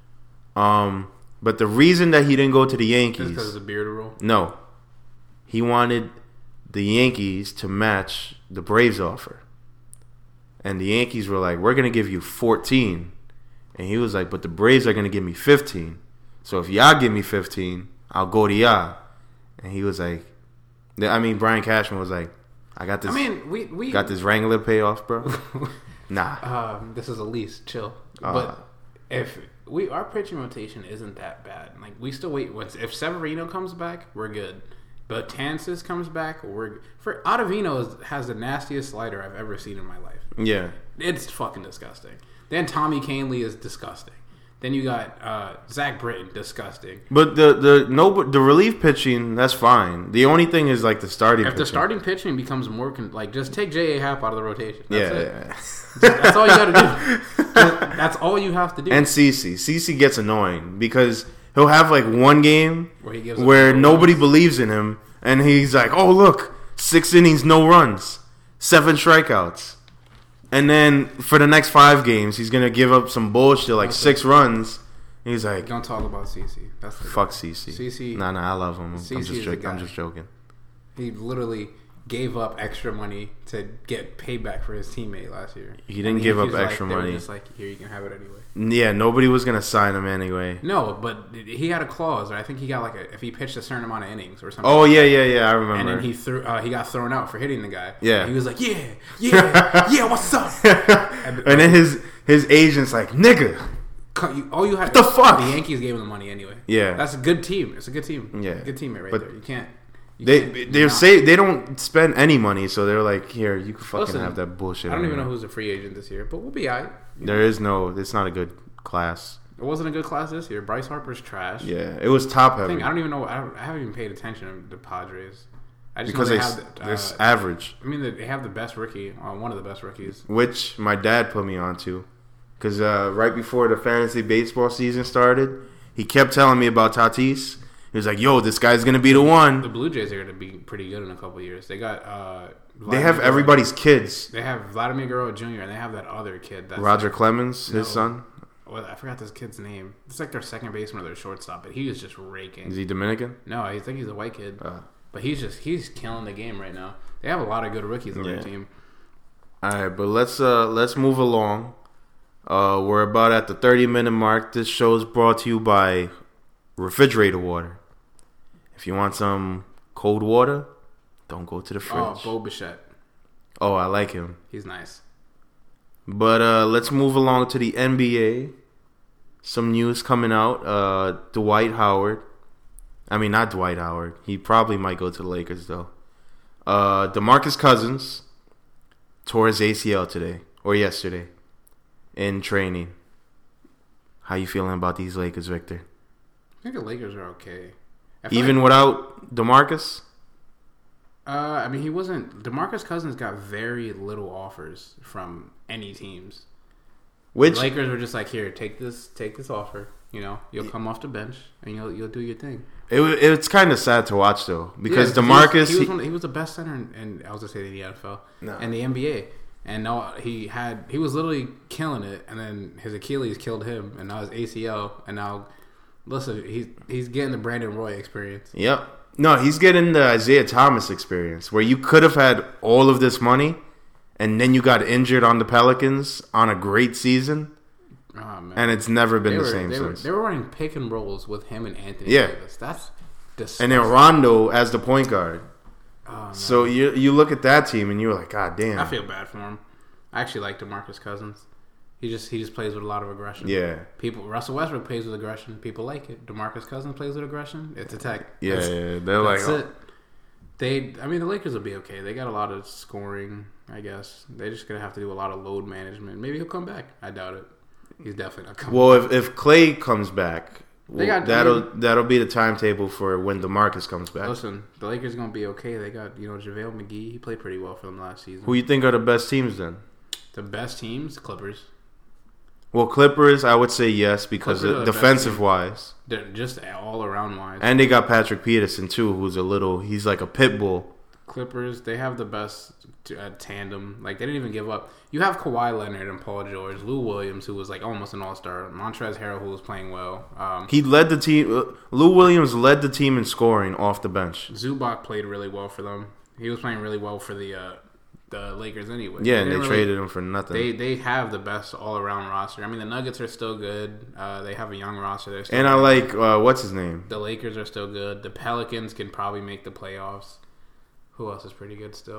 But the reason that he didn't go to the Yankees... Just because of the beard rule? No. He wanted the Yankees to match the Braves offer. And the Yankees were like, we're going to give you 14. And he was like, but the Braves are going to give me 15. So if y'all give me 15, I'll go to y'all. And he was like, Brian Cashman was like, I got this. I mean, we got this Wrangler payoff, bro. Nah. This is Elise. Chill. Uh, But if our pitching rotation isn't that bad. Like we still wait. If Severino comes back, we're good. But Tansis comes back, Ottavino has the nastiest slider I've ever seen in my life. Yeah. It's fucking disgusting. Then Tommy Kahnle is disgusting. Then you got Zach Britton, disgusting. But the relief pitching, that's fine. The only thing is like the starting. If pitching. the starting pitching becomes more just take J.A. Happ out of the rotation. That's it. Yeah. That's all you got to do. That's all you have to do. And CC gets annoying because he'll have like one game where nobody believes in him, and he's like, "Oh look, 6 innings, no runs, 7 strikeouts." And then for the next 5 games, he's gonna give up some bullshit like 6 runs. He's like, "Don't talk about CC." That's fuck CC. CC. Nah, I love him. I'm just joking. He literally gave up extra money to get payback for his teammate last year. He didn't give up extra money. They were just like, here, you can have it anyway. Yeah, nobody was gonna sign him anyway. No, but he had a clause. I think he got if he pitched a certain amount of innings or something. Oh yeah, I remember. And then he got thrown out for hitting the guy. Yeah, and he was like, yeah, what's up? And then his agent's like, nigga. What the fuck? The Yankees gave him the money anyway. Yeah, that's a good team. It's a good team. Yeah, good teammate right there. You can't. They don't spend any money, so they're like, here, you can fucking have that bullshit. I don't even know who's a free agent this year, but we'll be alright. It's not a good class. It wasn't a good class this year. Bryce Harper's trash. Yeah, it was top heavy. I don't even know. I haven't even paid attention to the Padres. I just because they're average. I mean, they have the best rookie, one of the best rookies, which my dad put me onto. Because right before the fantasy baseball season started, he kept telling me about Tatis. He was like, "Yo, this guy's gonna be the one." The Blue Jays are gonna be pretty good in a couple of years. They got. They have everybody's kids. They have Vladimir Guerrero Jr. and they have that other kid. That's Roger Clemens, his son. Well, I forgot this kid's name. It's like their second baseman or their shortstop, but he is just raking. Is he Dominican? No, I think he's a white kid. But he's killing the game right now. They have a lot of good rookies on their team. All right, but let's move along. We're about at the 30-minute mark. This show is brought to you by Refrigerator Water. If you want some cold water, don't go to the fridge. Oh, Bo Bichette. Oh, I like him. He's nice. But let's move along to the NBA. Some news coming out. Dwight Howard. I mean, not Dwight Howard. He probably might go to the Lakers, though. DeMarcus Cousins tore his ACL today or yesterday in training. How you feeling about these Lakers, Victor? I think the Lakers are okay. Even without DeMarcus? I mean, DeMarcus Cousins got very little offers from any teams. The Lakers were just like, here, take this offer. You know, you'll come off the bench and you'll do your thing. It's kind of sad to watch though, because DeMarcus he was the best center in I was gonna say the NFL and the NBA, and now he was literally killing it, and then his Achilles killed him, and now his ACL, and now listen, he's getting the Brandon Roy experience. Yep. No, he's getting the Isaiah Thomas experience, where you could have had all of this money, and then you got injured on the Pelicans on a great season. Oh, man. And it's never been the same since. They were running pick and rolls with him and Anthony Davis. That's disgusting. And then Rondo as the point guard. Oh, so you look at that team and you're like, God damn. I feel bad for him. I actually like DeMarcus Cousins. He just plays with a lot of aggression. Yeah. Russell Westbrook plays with aggression. People like it. DeMarcus Cousins plays with aggression. It's a tech. Yeah, they're like, it. The Lakers will be okay. They got a lot of scoring, I guess. They're just gonna have to do a lot of load management. Maybe he'll come back. I doubt it. He's definitely not coming. Well, if Clay comes back, that'll be the timetable for when DeMarcus comes back. Listen, the Lakers are gonna be okay. They got JaVale McGee. He played pretty well for them last season. Who you think are the best teams then? The best teams, Clippers. Well, Clippers, I would say yes because defensive wise, they're just all around wise, and they got Patrick Peterson too, he's like a pit bull. Clippers, they have the best tandem. Like, they didn't even give up. You have Kawhi Leonard and Paul George, Lou Williams, who was like almost an all-star, Montrezl Harrell, who was playing well. He led the team. Lou Williams led the team in scoring off the bench. Zubac played really well for them. He was playing really well for the Lakers anyway. Yeah, and they traded him for nothing. They have the best all-around roster. I mean, the Nuggets are still good. They have a young roster. They're still and good. I like, what's his name? The Lakers are still good. The Pelicans can probably make the playoffs. Who else is pretty good still?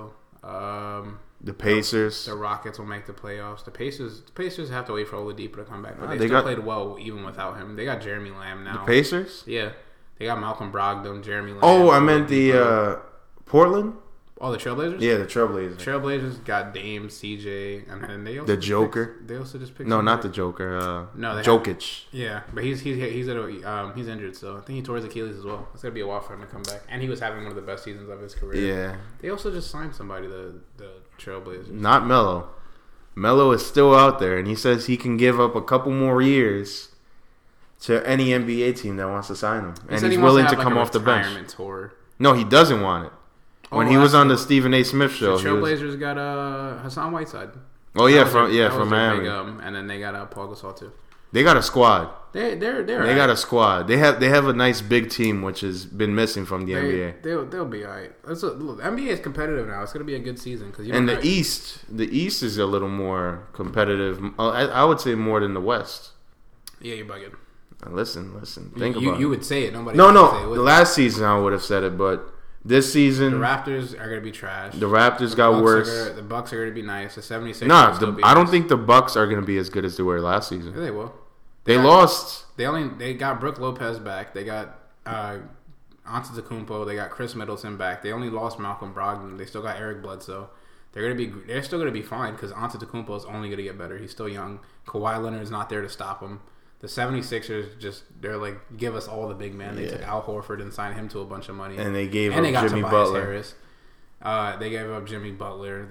The Pacers. The Rockets will make the playoffs. The Pacers have to wait for Oladipo to come back, but they still played well even without him. They got Jeremy Lamb now. The Pacers? Yeah. They got Malcolm Brogdon, Jeremy Lamb. Oh, I meant the Portland? Oh, the Trailblazers? Yeah, the Trailblazers. Trailblazers got Dame, CJ, and then they also the Joker. They also just picked. No, not the Joker. No, Jokic. Yeah, but he's injured, so I think he tore his Achilles as well. It's gonna be a while for him to come back, and he was having one of the best seasons of his career. Yeah. They also just signed somebody, the Trailblazers. Not Melo. Melo is still out there, and he says he can give up a couple more years to any NBA team that wants to sign him, and he's willing to come off the bench. Tour. No, he doesn't want it. When he was on the Stephen A. Smith show, the Trailblazers got Hassan Whiteside. Oh yeah, from Miami. And then they got Paul Gasol too. They got a squad. They got a squad. They have a nice big team, which has been missing from the NBA. They'll be alright. Look, the NBA is competitive now. It's gonna be a good season because the East is a little more competitive. I would say more than the West. Yeah, you're bugging. Listen. Think about it. You would say it. Nobody. No. Say it, the last season I would have said it, but. This season, the Raptors are going to be trash. The Raptors got worse. The Bucks are going to be nice. The 76ers I don't think the Bucks are going to be as good as they were last season. Yeah, they will. They lost. They got Brook Lopez back. They got Antetokounmpo. They got Chris Middleton back. They only lost Malcolm Brogdon. They still got Eric Bledsoe. They're still going to be fine because Antetokounmpo is only going to get better. He's still young. Kawhi Leonard is not there to stop him. The 76ers they're like, give us all the big men. They took Al Horford and signed him to a bunch of money. And they gave up Jimmy Butler. Harris. They gave up Jimmy Butler.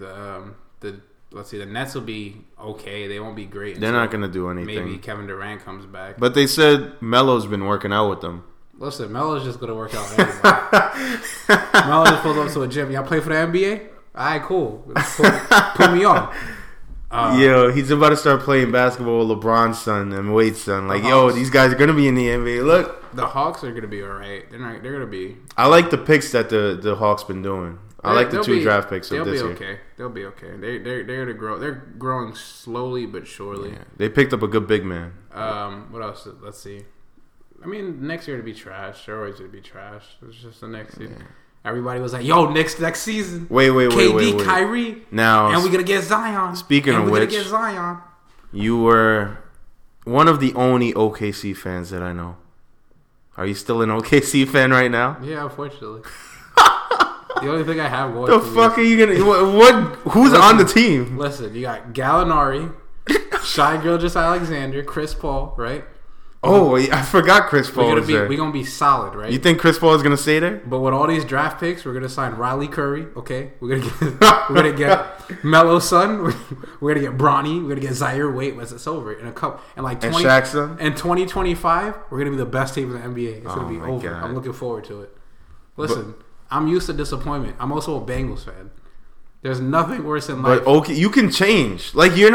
The Nets will be okay. They won't be great. They're not going to do anything. Maybe Kevin Durant comes back. But they said Melo's been working out with them. Listen, Melo's just going to work out with everybody. Melo just pulls up to a gym. Y'all play for the NBA? All right, cool. Put me on. He's about to start playing basketball with LeBron's son and Wade's son. Like, Hawks, these guys are gonna be in the NBA. Look, the Hawks are gonna be all right. They're gonna be. I like the picks that the Hawks been doing. I like the 2 draft picks of this year. They'll be okay. They're gonna grow. They're growing slowly but surely. Yeah. They picked up a good big man. What else? Let's see. I mean, next year to be trash. They're always gonna be trash. It's just the next season. Yeah. Everybody was like, "Yo, next season, wait, KD, Kyrie, now, and we're gonna get Zion." Speaking of which, we're gonna get Zion. You were one of the only OKC fans that I know. Are you still an OKC fan right now? Yeah, unfortunately. The only thing I have going. The fuck are you gonna? What? Who's on the team? Listen, you got Gallinari, Shai Gilgeous-Alexander, Chris Paul, right? Oh, I forgot Chris Paul was there. We're going to be solid, right? You think Chris Paul is going to stay there? But with all these draft picks, we're going to sign Riley Curry, okay? We're going to get Melo's son. We're going to get Bronny. We're going to get Zaire. Wait, it's over in a couple. And Shaq's son? In 2025, we're going to be the best team in the NBA. It's going to be over. God. I'm looking forward to it. Listen, I'm used to disappointment. I'm also a Bengals fan. There's nothing worse in life. But okay, you can change. Like have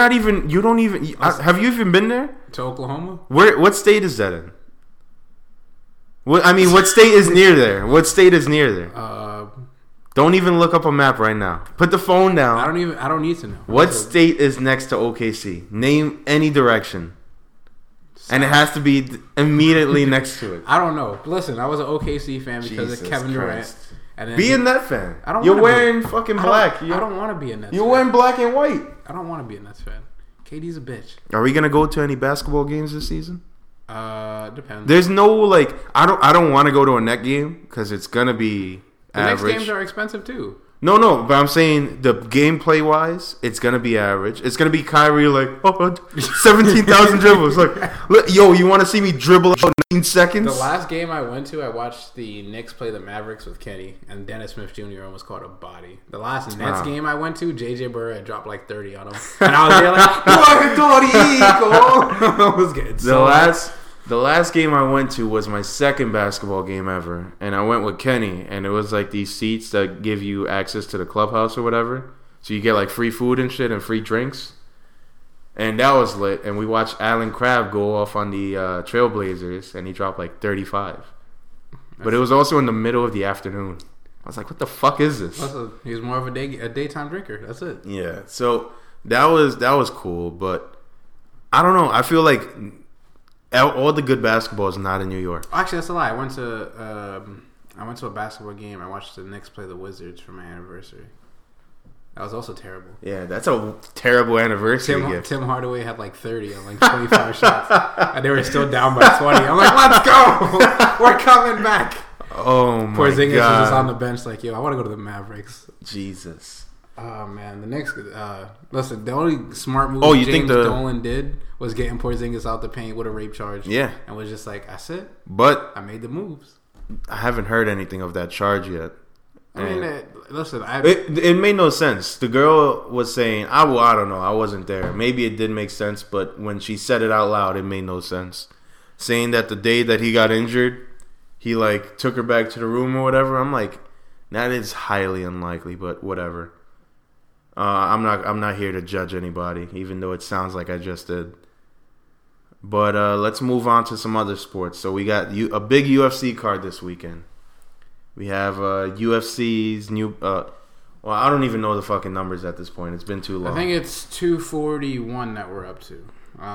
you even been there? To Oklahoma? What state is that in? What state is near there? What state is near there? Don't even look up a map right now. Put the phone down. I don't need to know. What state is next to OKC? Name any direction. And it has to be immediately next to it. I don't know. Listen, I was an OKC fan because of Kevin Durant. And then be a Nets fan. You're wearing fucking black. I don't want to be a Nets fan. You're wearing black and white. I don't want to be a Nets fan. KD's a bitch. Are we gonna go to any basketball games this season? Depends. There's no I don't want to go to a Net game because it's gonna be average. The Knicks games are expensive too. No, but I'm saying the gameplay wise, it's gonna be average. It's gonna be Kyrie 17,000 dribbles. Yo, you want to see me dribble 19 seconds? The last game I went to, I watched the Knicks play the Mavericks with Kenny, and Dennis Smith Jr. almost caught a body. The last Nets game I went to, JJ Barea dropped 30 on him, and I was there I was getting The last game I went to was my second basketball game ever, and I went with Kenny, and it was these seats that give you access to the clubhouse or whatever, so you get free food and shit and free drinks, and that was lit. And we watched Alan Crabb go off on the Trailblazers, and he dropped 35, but it was also in the middle of the afternoon. I was like, what the fuck is this? He was more of a daytime drinker. That's it. Yeah, so that was cool, but I don't know. I feel like all the good basketball is not in New York. Actually, that's a lie. I went to a basketball game. I watched the Knicks play the Wizards for my anniversary. That was also terrible. Yeah, that's a terrible anniversary gift. Tim Hardaway had like 30 on like 25 shots, and they were still down by 20. I'm like, let's go! We're coming back. Oh my Porzingis god! was just on the bench like, yo, I want to go to the Mavericks. Jesus. Oh man, the next listen, the only smart move James Dolan did was getting Porzingis out the paint with a rape charge. Yeah, and was just like, that's it. But I made the moves. I haven't heard anything of that charge yet. I mean, listen, it made no sense. The girl was saying, I don't know, I wasn't there. Maybe it did make sense, but when she said it out loud, it made no sense. Saying that the day that he got injured, he like took her back to the room or whatever. I'm like, that is highly unlikely, but whatever. I'm not here to judge anybody, even though it sounds like I just did. But let's move on to some other sports. So we got a big UFC card this weekend. We have UFC's new... well, I don't even know the fucking numbers at this point. It's been too long. I think it's 241 that we're up to.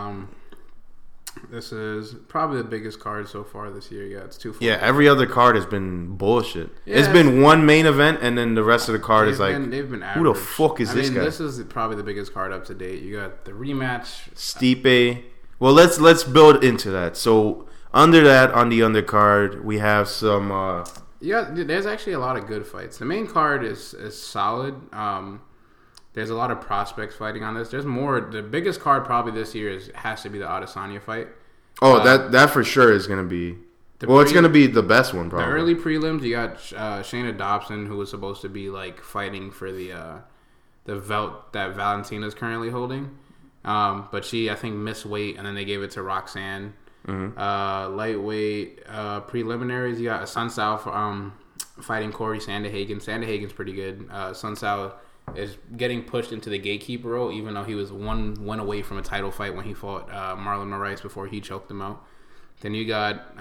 This is probably the biggest card so far this year. Yeah, it's 240. Yeah, every other card has been bullshit. Yeah, it's been one main event, and then the rest of the card is like, they've been average. Who the fuck is this guy? This is probably the biggest card up to date. You got the rematch. Stipe. Well, let's build into that. So, under that, on the undercard, we have some... there's actually a lot of good fights. The main card is solid. There's a lot of prospects fighting on this. There's more. The biggest card probably this year has to be the Adesanya fight. Oh, that for sure is going to be... it's going to be the best one, probably. The early prelims, you got Shayna Dobson, who was supposed to be like fighting for the belt that Valentina's currently holding. But she, I think, missed weight, and then they gave it to Roxanne. Mm-hmm. Lightweight preliminaries, you got Sun Sao fighting Corey Sandhagen. Sandhagen's pretty good. Sun Sao is getting pushed into the gatekeeper role, even though he was one win away from a title fight when he fought Marlon Moraes before he choked him out. Then you got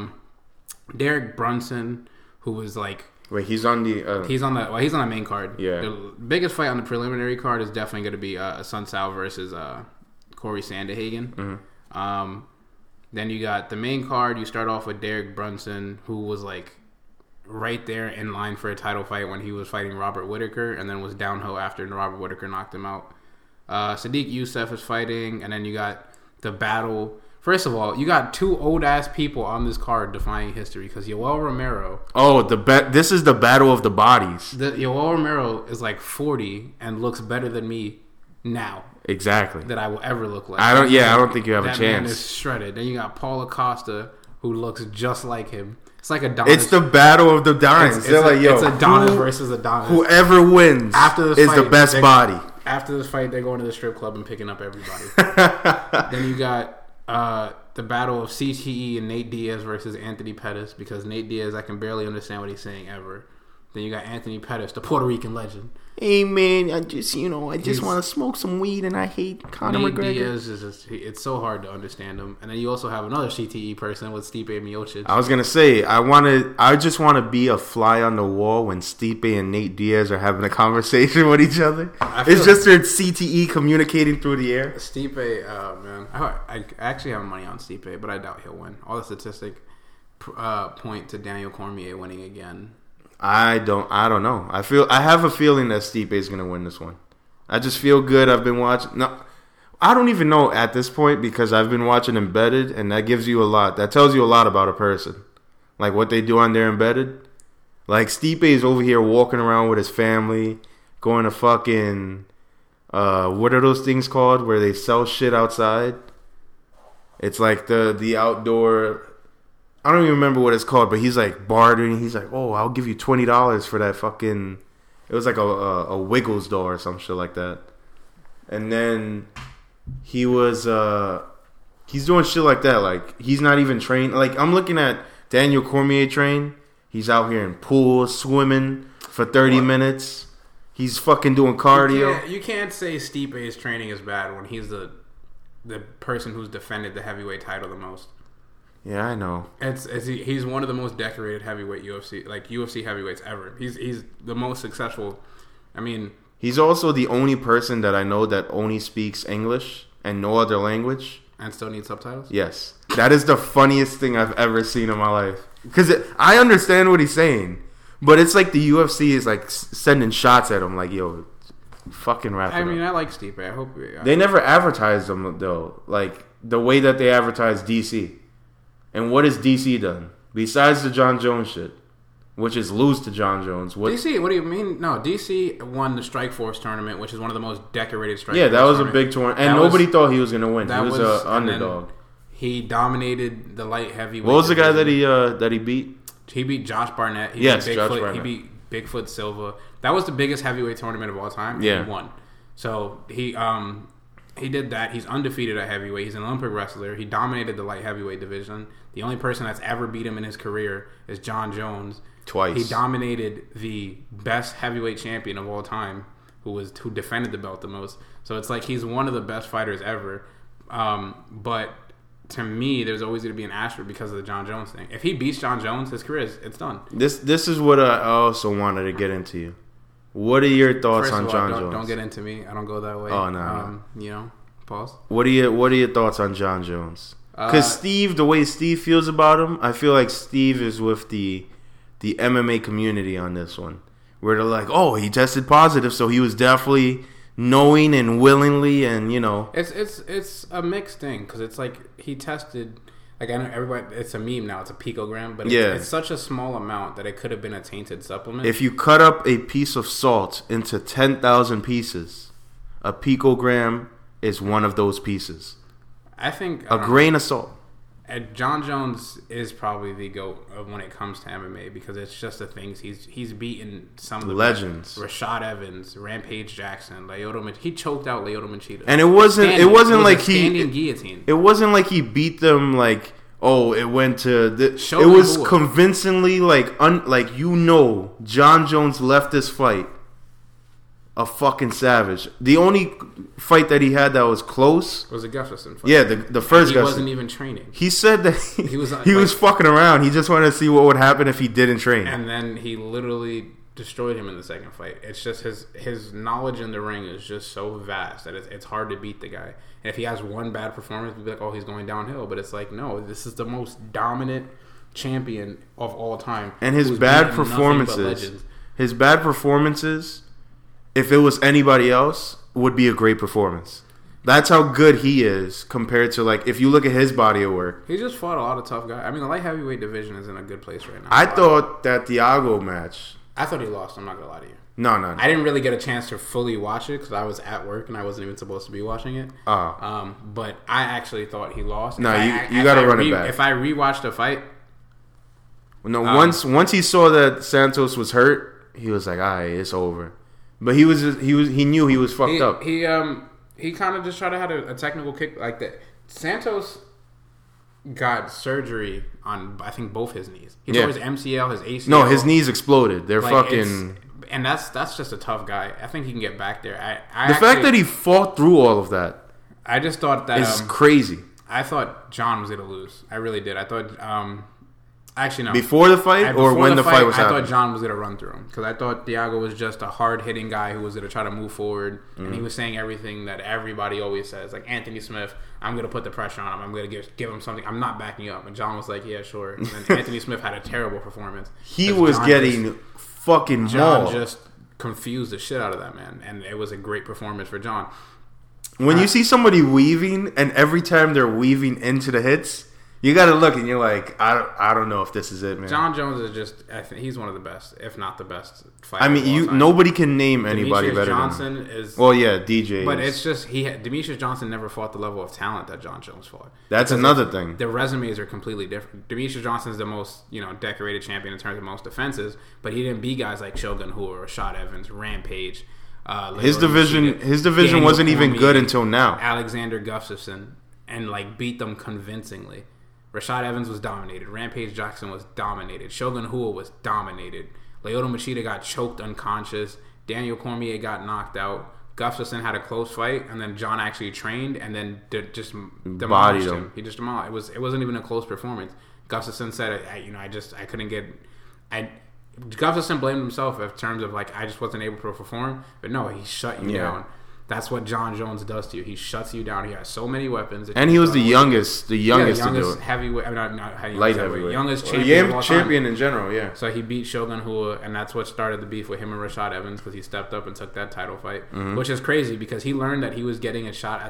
Derek Brunson, who was like... Wait, he's on the... he's on the main card. Yeah. The biggest fight on the preliminary card is definitely going to be Sun Sao versus Corey Sandhagen. Mm-hmm. Then you got the main card. You start off with Derek Brunson, who was like right there in line for a title fight when he was fighting Robert Whittaker, and then was downhill after Robert Whittaker knocked him out. Sadiq Youssef is fighting, and then you got the battle. First of all, you got two old ass people on this card defying history because Yoel Romero. Oh, this is the battle of the bodies. Yoel Romero is like 40 and looks better than me now. Exactly. That I will ever look like. I don't think you have a chance. That man is shredded. Then you got Paul Acosta, who looks just like him. It's like Adonis. It's the battle of the dimes. It's Adonis versus Adonis. Whoever wins is the best body. After this fight, they're going to the strip club and picking up everybody. Then you got the battle of CTE and Nate Diaz versus Anthony Pettis, because Nate Diaz, I can barely understand what he's saying ever. Then you got Anthony Pettis, the Puerto Rican legend. Hey man, I just want to smoke some weed and I hate Conor McGregor. Nate Diaz is it's so hard to understand him. And then you also have another CTE person with Stipe Miocic. I was gonna say I just want to be a fly on the wall when Stipe and Nate Diaz are having a conversation with each other. It's just their CTE communicating through the air. Stipe, man, I actually have money on Stipe, but I doubt he'll win. All the statistics point to Daniel Cormier winning again. I don't know. I have a feeling that Stipe is gonna win this one. I just feel good. I've been watching. No, I don't even know at this point because I've been watching Embedded, and that gives you a lot. That tells you a lot about a person, like what they do on their Embedded. Like Stipe is over here walking around with his family, going to fucking what are those things called where they sell shit outside? It's like the outdoor. I don't even remember what it's called, but he's like bartering. He's like, "Oh, I'll give you $20 for that fucking." It was like a Wiggles doll or some shit like that. And then he was he's doing shit like that. Like he's not even trained. Like I'm looking at Daniel Cormier train. He's out here in pools swimming for 30 minutes. He's fucking doing cardio. You can't say Stipe's training is bad when he's the person who's defended the heavyweight title the most. Yeah, I know. He's one of the most decorated heavyweight UFC heavyweights ever. He's the most successful. I mean, he's also the only person that I know that only speaks English and no other language. And still needs subtitles? Yes. That is the funniest thing I've ever seen in my life. Because I understand what he's saying, but it's like the UFC is like sending shots at him like, yo, Fucking wrap it I mean, up. I like Stipe. I hope They never advertised him though, like the way that they advertised DC. And what has DC done besides the John Jones shit, which is lose to John Jones? DC? What do you mean? No, DC won the Strike Force tournament, which is one of the most decorated Strike. Yeah, Force that was a tournament. big tournament, and nobody thought he was gonna win. He That was was an underdog. He dominated the light heavyweight. What was the guy division. that he beat? He beat Josh Barnett. Yes, beat Josh Bigfoot. Barnett. He beat Bigfoot Silva. That was the biggest heavyweight tournament of all time. And Yeah. he won. So he did that. He's undefeated at heavyweight. He's an Olympic wrestler. He dominated the light heavyweight division. The only person that's ever beat him in his career is John Jones. Twice. He dominated the best heavyweight champion of all time, who defended the belt the most. So it's like he's one of the best fighters ever. But to me, there's always going to be an asterisk because of the John Jones thing. If he beats John Jones, his career it's done. This is what I also wanted to get into you. What are your thoughts First on of all, John don't, Jones? don't get into me. I don't go that way. Oh, no. You know, pause. What are your thoughts on John Jones? Because Steve, the way Steve feels about him, I feel like Steve is with the MMA community on this one, where they're like, "Oh, he tested positive, so he was definitely knowing and willingly, and you know." It's a mixed thing because it's like he tested. Like I know everybody, it's a meme now. It's a picogram, but it's such a small amount that it could have been a tainted supplement. If you cut up a piece of salt into 10,000 pieces, a picogram is one of those pieces. I think a grain of salt. John Jones is probably the GOAT when it comes to MMA because it's just the things he's beaten some of the legends. Rashad Evans, Rampage Jackson, he choked out Lyoto Machida. And it wasn't like standing guillotine. It wasn't like he beat them like, oh, it went to it was convincingly like John Jones left this fight a fucking savage. The only fight that he had that was close was a Gustafsson fight. Yeah, the first Gustafsson. He wasn't even training. He said that he was fucking around. He just wanted to see what would happen if he didn't train. And then he literally destroyed him in the second fight. It's just his knowledge in the ring is just so vast that it's hard to beat the guy. And if he has one bad performance, we'd be like, oh, he's going downhill. But it's like, no, this is the most dominant champion of all time. And his bad performances, if it was anybody else, would be a great performance. That's how good he is compared to, like, if you look at his body of work. He just fought a lot of tough guys. I mean, the light heavyweight division is in a good place right now. I thought that Thiago match. I thought he lost. I'm not going to lie to you. No. I didn't really get a chance to fully watch it because I was at work and I wasn't even supposed to be watching it. But I actually thought he lost. No, you got to run it back. If I rewatched the fight. No, once he saw that Santos was hurt, he was like, all right, it's over. But he knew he was fucked up. He kind of just tried to have a technical kick like that. Santos got surgery on, I think, both his knees. He tore his MCL, his ACL. No, his knees exploded. They're fucking... And that's just a tough guy. I think he can get back there. The fact that he fought through all of that... I just thought that... is crazy. I thought John was going to lose. I really did. I thought... Actually, no. Before the fight or when the fight was happening? I thought John was going to run through him. Because I thought Thiago was just a hard-hitting guy who was going to try to move forward. Mm-hmm. And he was saying everything that everybody always says. Like, Anthony Smith, I'm going to put the pressure on him. I'm going to give him something. I'm not backing you up. And John was like, yeah, sure. And then Anthony Smith had a terrible performance. He was getting fucking mauled. John just confused the shit out of that man. And it was a great performance for John. When you see somebody weaving, and every time they're weaving into the hits... You gotta look and you're like, I don't know if this is it, man. John Jones is just, I think he's one of the best, if not the best fighter. I mean, nobody can name anybody Demetrius better Johnson than him. is. Well, yeah, DJ. But it's just Demetrius Johnson never fought the level of talent that John Jones fought. That's another thing. The resumes are completely different. Demetrius Johnson is the most decorated champion in terms of most defenses, but he didn't beat guys like Shogun Rua, Rashad Evans, Rampage. His division wasn't even good until now. Alexander Gustafsson, and beat them convincingly. Rashad Evans was dominated. Rampage Jackson was dominated. Shogun Rua was dominated. Lyoto Machida got choked unconscious. Daniel Cormier got knocked out. Gustafsson had a close fight, and then John actually trained, and then just demolished him. He just demolished. It wasn't even a close performance. Gustafsson said, I couldn't get. Gustafsson blamed himself in terms of I just wasn't able to perform, but no, he shut you down. That's what John Jones does to you. He shuts you down. He has so many weapons. And he was the youngest to do it. Heavyweight. I mean, not heavyweight. Light heavyweight. Youngest champion of all time. Champion in general, yeah. So he beat Shogun Rua, and that's what started the beef with him and Rashad Evans because he stepped up and took that title fight, which is crazy because he learned that he was getting a shot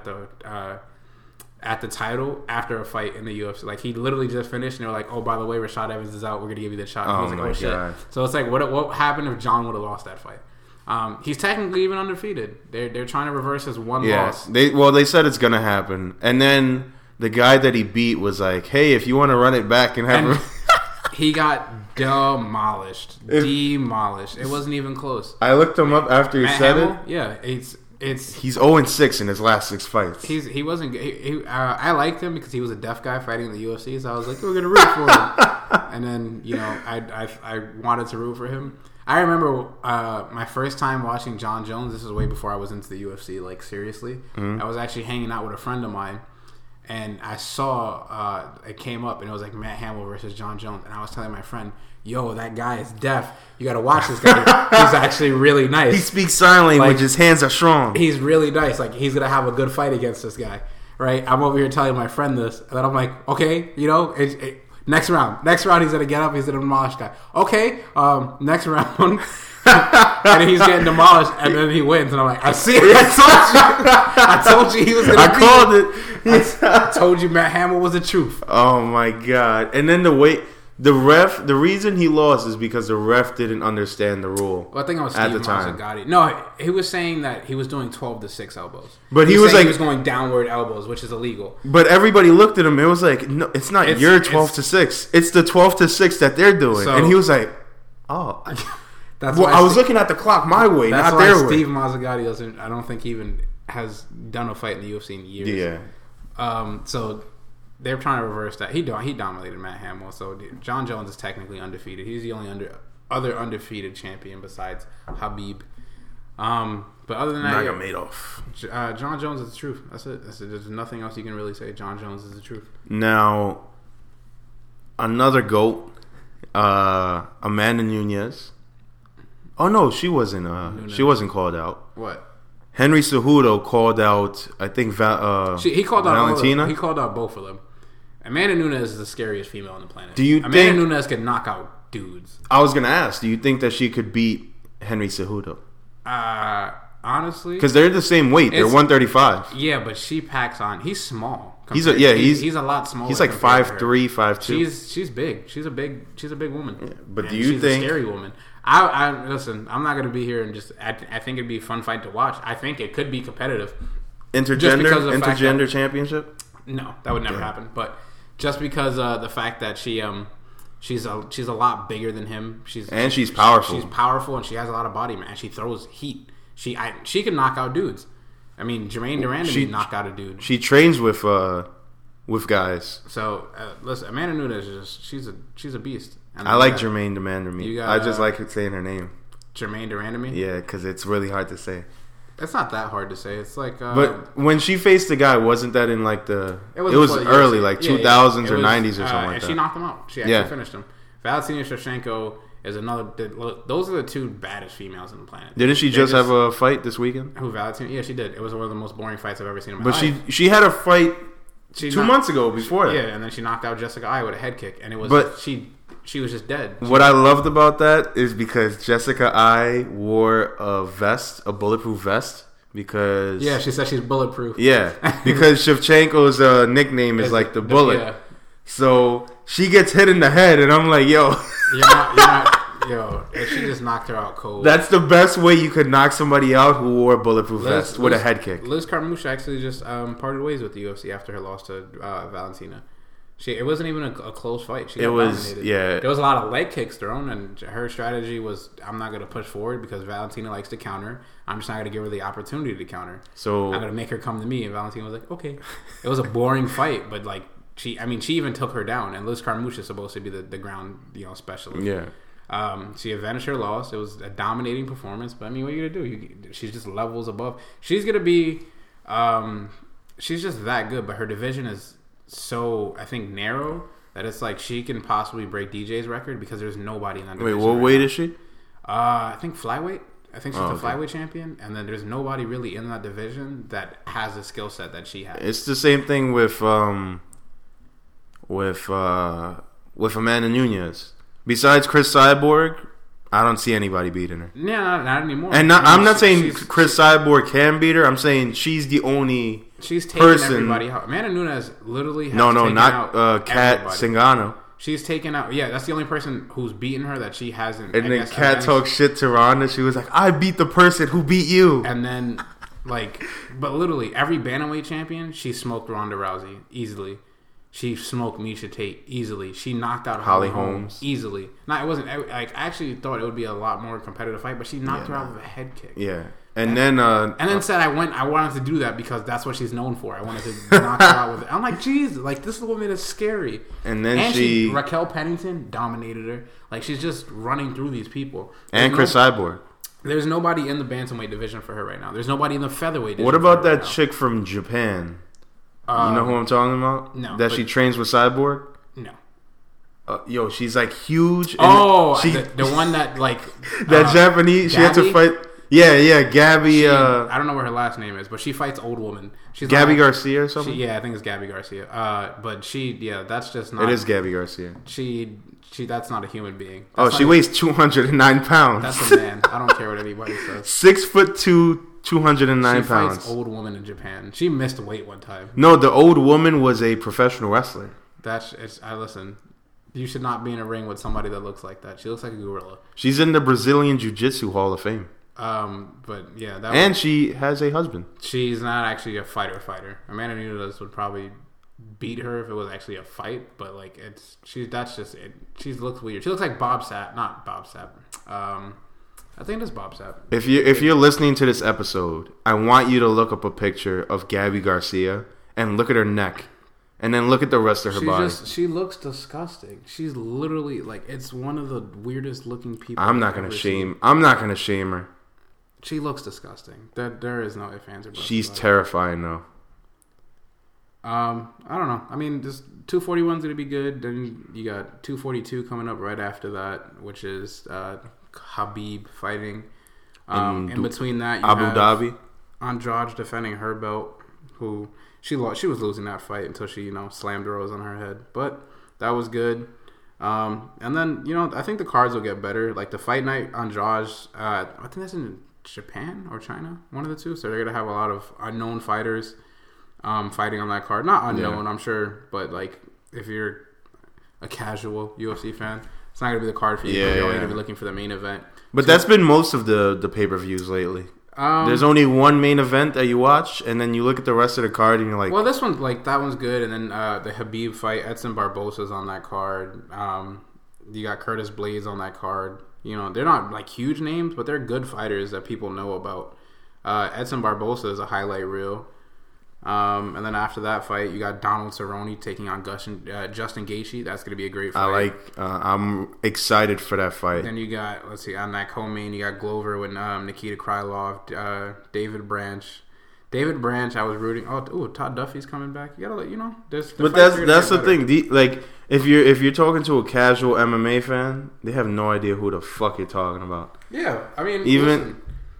at the title after a fight in the UFC. Like, he literally just finished, and they were like, "Oh, by the way, Rashad Evans is out. We're gonna give you the shot." And he was like, "Oh shit!" So it's like, what happened if John would have lost that fight? He's technically even undefeated. They're trying to reverse his one loss. They said it's gonna happen, and then the guy that he beat was like, "Hey, if you want to run it back and have," he got demolished. It wasn't even close. I looked him up after he said it. Yeah, he's 0-6 in his last 6 fights. He wasn't. I liked him because he was a deaf guy fighting in the UFC. So I was like, we're gonna root for him. And then I wanted to root for him. I remember my first time watching John Jones. This was way before I was into the UFC, like, seriously. I was actually hanging out with a friend of mine, and I saw it came up, and it was like Matt Hamill versus John Jones. And I was telling my friend, yo, that guy is deaf. You got to watch this guy. He's actually really nice. He speaks sign language. His hands are strong. He's really nice. Like, he's going to have a good fight against this guy, right? I'm over here telling my friend this, and then I'm like, okay, next round, he's gonna get up. He's gonna demolish guy. Okay, next round, and he's getting demolished, and then he wins. And I'm like, I see it. I told you he was gonna. I called it. I told you Matt Hamill was the truth. Oh my god! And then the reason he lost is because the ref didn't understand the rule. Well, I think it was Steve Mazzagatti. No, he was saying that he was doing 12-6 elbows. But he was going downward elbows, which is illegal. But everybody looked at him. It was like, no, it's not your 12-6. It's the 12-6 that they're doing. And he was like, oh. I was looking at the clock my way, not their way. Steve Mazzagatti doesn't. I don't think he even has done a fight in the UFC in years. Yeah. So they're trying to reverse that. He dominated Matt Hamill. So John Jones is technically undefeated. He's the only other undefeated champion besides Khabib. But other than that, Nurmagomedov. John Jones is the truth. That's it. There's nothing else you can really say. John Jones is the truth. Now, another GOAT, Amanda Nunes. Oh no, she wasn't. She wasn't called out. What? Henry Cejudo called out. I think he called out Valentina. He called out both of them. Amanda Nunes is the scariest female on the planet. Do you Amanda think Nunes could knock out dudes? I was gonna ask. Do you think that she could beat Henry Cejudo? Honestly, because they're the same weight. They're 135. Yeah, but she packs on. He's small. He's a lot smaller. He's like 5'3", 5'2". She's big. She's a big woman. Yeah, but do you think she's a scary woman? I listen. I'm not going to be here and just. I think it'd be a fun fight to watch. I think it could be competitive. Intergender championship? No, that would never happen. But just because the fact that she's a lot bigger than him. She's powerful. She's powerful and she has a lot of body, man. She throws heat. She can knock out dudes. I mean, Jermaine Durandamy knocked out a dude. She trains with guys. So listen, Amanda Nunes she's a beast. And I like Jermaine Durandamy. I just like saying her name. Jermaine Durandamy? Yeah, because it's really hard to say. It's not that hard to say. It's like... but when she faced the guy, wasn't that in like the... It was early, like 2000s or 90s or something like that. And she knocked him out. She actually finished him. Valentina Shevchenko is another... Those are the two baddest females on the planet. Didn't she just have a fight this weekend? Who, Valentina? Yeah, she did. It was one of the most boring fights I've ever seen in my life. But she had a fight 2 months ago before that. Yeah, and then she knocked out Jessica Ai with a head kick. And it was... She was just dead. What I loved about that is because Jessica Ai wore a bulletproof vest. Because she said she's bulletproof. Yeah, because Shevchenko's nickname is like the bullet. Yeah. So she gets hit in the head, and I'm like, yo, you're not. Yo, she just knocked her out cold. That's the best way you could knock somebody out who wore a bulletproof vest with a head kick. Liz Carmouche actually just parted ways with the UFC after her loss to Valentina. It wasn't even a close fight. She got dominated. There was a lot of leg kicks thrown, and her strategy was, I'm not going to push forward because Valentina likes to counter. I'm just not going to give her the opportunity to counter. So I'm going to make her come to me. And Valentina was like, okay. It was a boring fight, but like she even took her down. And Liz Carmouche is supposed to be the ground specialist. Yeah. She avenged her loss. It was a dominating performance. But I mean, what are you going to do? She's just levels above. She's going to be. She's just that good, but her division is so, I think, narrow that it's like she can possibly break DJ's record because there's nobody in that division. Wait, what weight is she? I think flyweight. I think she's the flyweight champion, and then there's nobody really in that division that has the skill set that she has. It's the same thing with Amanda Nunes. Besides Chris Cyborg, I don't see anybody beating her. Yeah, not anymore. And I'm not saying Chris Cyborg can beat her. I'm saying she's the only she's taking person. Everybody out. Amanda Nunes literally has not Kat Zingano. She's taken out. Yeah, that's the only person who's beaten her that she hasn't. And then Kat talked shit to Ronda. She was like, "I beat the person who beat you." And then, but literally every bantamweight champion, she smoked Ronda Rousey easily. She smoked Miesha Tate easily. She knocked out Holly Holmes easily. Now it wasn't. I actually thought it would be a lot more competitive fight, but she knocked her out with a head kick. Yeah, and then said I wanted to do that because that's what she's known for. I wanted to knock her out with it. I'm like, geez, like this woman is scary. And then Raquel Pennington dominated her. Like she's just running through these people. And Chris Cyborg. There's nobody in the bantamweight division for her right now. There's nobody in the featherweight division. What about that chick from Japan? You know who I'm talking about? No. That she trains with Cyborg? No. Yo, she's like huge. The one that like that Japanese. Gabby? She had to fight. Yeah, Gabby. I don't know what her last name is, but she fights old woman. She's Gabby Garcia or something. I think it's Gabby Garcia. But that's just not. It is Gabby Garcia. That's not a human being. She weighs 209 pounds. That's a man. I don't care what anybody says. 6'2", 209 she pounds. Fights old woman in Japan. She missed weight one time. No, the old woman was a professional wrestler. Listen. You should not be in a ring with somebody that looks like that. She looks like a gorilla. She's in the Brazilian Jiu-Jitsu Hall of Fame. But yeah, she has a husband. She's not actually a fighter. Amanda Nunes would probably beat her if it was actually a fight, but like that's just it. She looks weird. She looks like Bob Sapp, not Bob Sapp. I think it's Bob Sapp. If you're listening to this episode, I want you to look up a picture of Gabby Garcia and look at her neck, and then look at the rest of her body. She looks disgusting. She's literally like it's one of the weirdest looking people. I'm not gonna shame her. She looks disgusting. There is no ifs, ands, or buts. She's terrifying though. I don't know. I mean, this 241 is going to be good. Then you got 242 coming up right after that, which is Khabib fighting. In between that, you Abu Dhabi. Andrade defending her belt, who she was losing that fight until she slammed Rose on her head. But that was good. And then I think the cards will get better. Like the fight night, Andrade. I think that's in Japan or China, one of the two. So they're going to have a lot of unknown fighters. Fighting on that card. Not unknown, I'm sure, but like if you're a casual UFC fan, it's not gonna be the card for you. You're only gonna be looking for the main event. But that's been most of the pay-per-views lately. There's only one main event that you watch, and then you look at the rest of the card, and you're like, well, this one, that one's good. And then the Khabib fight, Edson Barbosa's on that card. You got Curtis Blades on that card. They're not like huge names, but they're good fighters that people know about. Edson Barbosa is a highlight reel. And then after that fight, you got Donald Cerrone taking on Justin Gaethje. That's going to be a great fight. I'm excited for that fight. Then you got, on that co-main, you got Glover with Nikita Krylov, David Branch. I was rooting. Oh, Todd Duffy's coming back. You got to but that's the thing. If you're talking to a casual MMA fan, they have no idea who the fuck you're talking about. Yeah, I mean,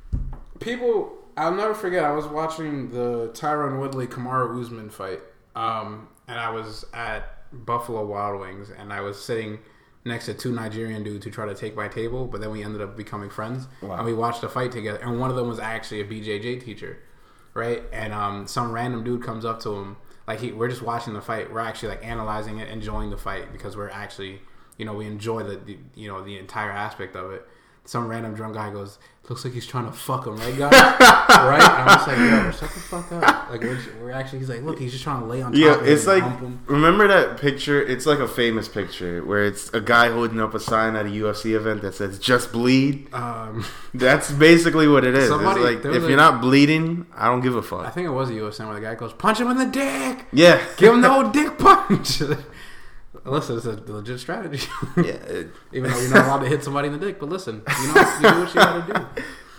people. I'll never forget, I was watching the Tyron Woodley-Kamaru Usman fight, and I was at Buffalo Wild Wings, and I was sitting next to two Nigerian dudes who tried to take my table, but then we ended up becoming friends, and we watched the fight together, and one of them was actually a BJJ teacher, right? And some random dude comes up to him, we're just watching the fight, we're actually analyzing it, enjoying the fight, because we're actually, we enjoy the entire aspect of it. Some random drunk guy goes, looks like he's trying to fuck him, right, guys? Right? And I'm just like, yo, shut the fuck up. He's like, look, he's just trying to lay on top of him. Yeah, it's like, remember that picture? It's like a famous picture where it's a guy holding up a sign at a UFC event that says, just bleed. That's basically what it is. It's if you're not bleeding, I don't give a fuck. I think it was a UFC where the guy goes, punch him in the dick. Yeah. Give him the old dick punch. Listen, it's a legit strategy. Yeah, even though you're not allowed to hit somebody in the dick, but listen, you do what you gotta do.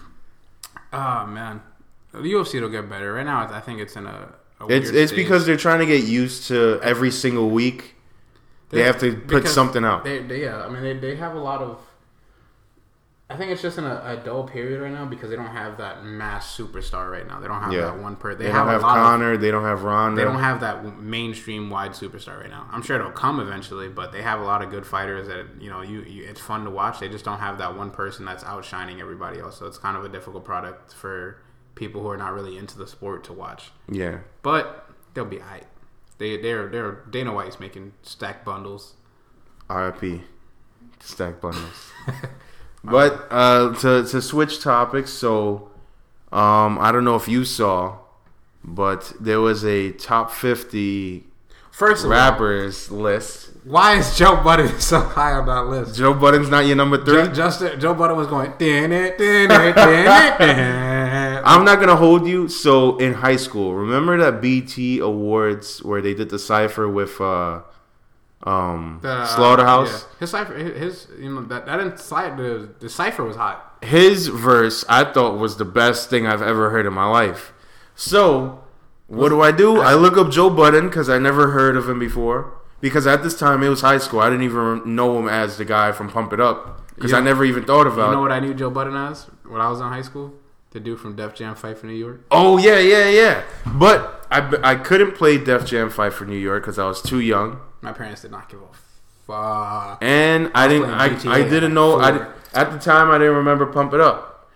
Oh man, the UFC will get better. Right now, I think it's in a weird it's stage. Because they're trying to get used to every single week. They have to put something out. They have a lot of. I think it's just in a dull period right now because they don't have that mass superstar right now. They don't have that one person. They don't have Connor. They don't have Ronda. They don't have that mainstream wide superstar right now. I'm sure it'll come eventually, but they have a lot of good fighters that it's fun to watch. They just don't have that one person that's outshining everybody else. So it's kind of a difficult product for people who are not really into the sport to watch. Yeah, but they'll be aight. They're Dana White's making stack bundles. RIP stack bundles. But to switch topics, so I don't know if you saw, but there was a top 50 rappers list. Why is Joe Budden so high on that list? Joe Budden's not your number 3? Joe Budden was going. I'm not gonna hold you. So in high school, remember that BT Awards where they did the cipher with Slaughterhouse? Yeah. His cipher, the cipher was hot. His verse I thought was the best thing I've ever heard in my life. So what do? I look up Joe Budden because I never heard of him before. Because at this time it was high school. I didn't even know him as the guy from Pump It Up because I never even thought about. You know what I knew Joe Budden as when I was in high school? The dude from Def Jam Fight for New York. Oh yeah. But I couldn't play Def Jam Fight for New York because I was too young. My parents did not give a fuck. And I didn't know. At the time I didn't remember Pump It Up.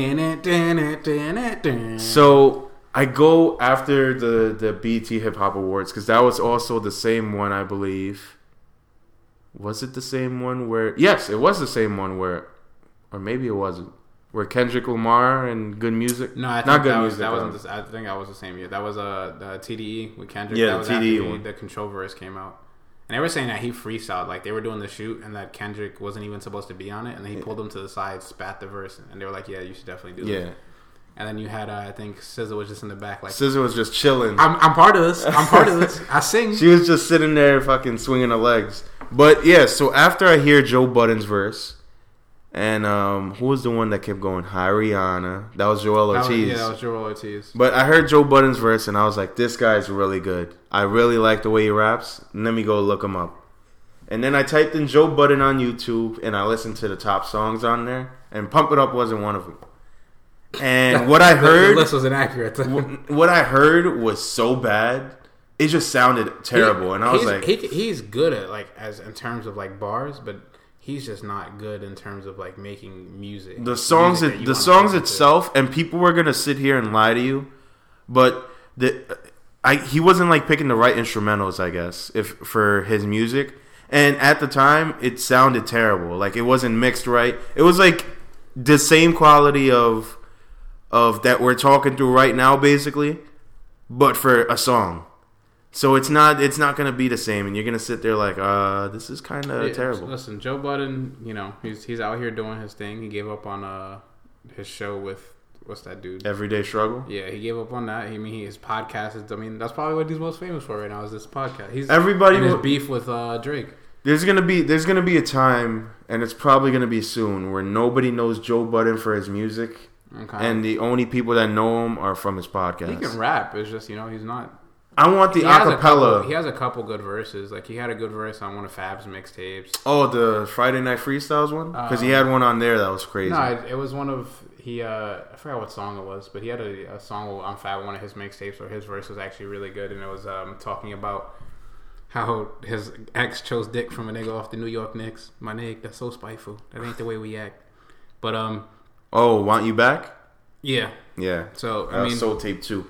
So I go after the BT Hip Hop Awards because that was also the same one, I believe. Was it the same one where? Yes, it was the same one where, or maybe it wasn't. Where Kendrick Lamar and Good Music. No, I think not Good Music. That wasn't. I think that was the same year. That was the TDE with Kendrick. Yeah, that was the TDE one. The Control verse came out, and they were saying that he freestyled. Like they were doing the shoot, and that Kendrick wasn't even supposed to be on it, and then he pulled him to the side, spat the verse, and they were like, "Yeah, you should definitely do that." And then you had, I think, SZA was just in the back, like SZA was just chilling. I'm part of this. I'm part of this. I sing. She was just sitting there, fucking swinging her legs. But yeah, so after I hear Joe Budden's verse. And who was the one that kept going? Rihanna. That was Joel Ortiz. That was Joel Ortiz. But I heard Joe Budden's verse, and I was like, this guy's really good. I really like the way he raps. Let me go look him up. And then I typed in Joe Budden on YouTube, and I listened to the top songs on there. And Pump It Up wasn't one of them. And what I heard... the list was inaccurate. What I heard was so bad. It just sounded terrible. And I was like... He's good at, like, in terms of, like, bars, but... He's just not good in terms of like making music. The songs itself, and people were gonna sit here and lie to you, but he wasn't like picking the right instrumentals, I guess, for his music. And at the time, it sounded terrible. Like it wasn't mixed right. It was like the same quality of that we're talking through right now, basically, but for a song. So it's not going to be the same, and you're going to sit there like, this is kind of terrible. Listen, Joe Budden, he's out here doing his thing. He gave up on his show with, what's that dude? Everyday Struggle? Yeah, he gave up on that. His podcast is, that's probably what he's most famous for right now is this podcast. His beef with Drake. There's gonna be a time, and it's probably gonna be soon, where nobody knows Joe Budden for his music, and the only people that know him are from his podcast. He can rap. It's just he's not. I want the acapella. He has a couple good verses. Like he had a good verse on one of Fab's mixtapes. Oh, the Friday Night Freestyles one? Because he had one on there that was crazy. No, it was one of I forgot what song it was, but he had a song on Fab, one of his mixtapes, where his verse was actually really good, and it was talking about how his ex chose dick from a nigga off the New York Knicks. My nigga, that's so spiteful. That ain't the way we act. But Want You Back? Yeah. So I mean, Soul Tape 2.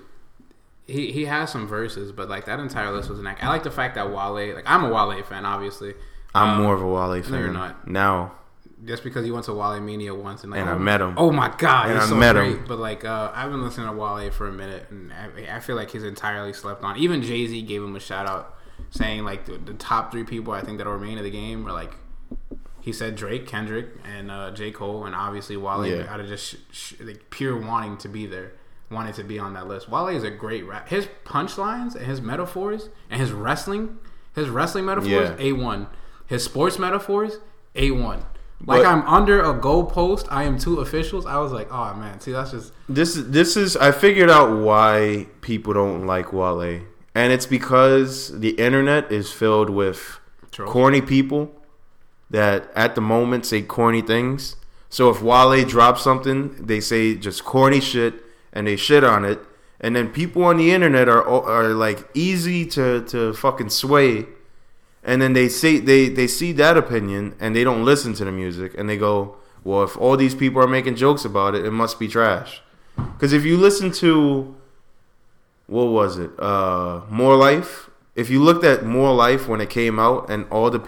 He has some verses, but like that entire list was an act. I like the fact that Wale, like I'm a Wale fan, obviously. I'm more of a Wale fan. No, you're not. Now. Just because you went to Wale Mania once and I met him. Oh my god, and he's I so met great. him. But like I've been listening to Wale for a minute, and I feel like he's entirely slept on. Even Jay-Z gave him a shout out, saying like the top 3 people I think that will remain in the game are like. He said Drake, Kendrick, and J. Cole, and obviously Wale out of just like pure wanting to be there. Wanted to be on that list. Wale is a great rap. His punchlines and his metaphors and his wrestling metaphors, A1. His sports metaphors, A1. Like I'm under a goalpost. I am 2 officials. I was like, oh man, see that's just this is. I figured out why people don't like Wale, and it's because the internet is filled with corny people that at the moment say corny things. So if Wale drops something, they say just corny shit and they shit on it. And then people on the internet are like easy to fucking sway. And then they say they see that opinion and they don't listen to the music and they go, well, if all these people are making jokes about it, it must be trash. Because if you listen to, what was it, More Life? If you looked at More Life when it came out and all the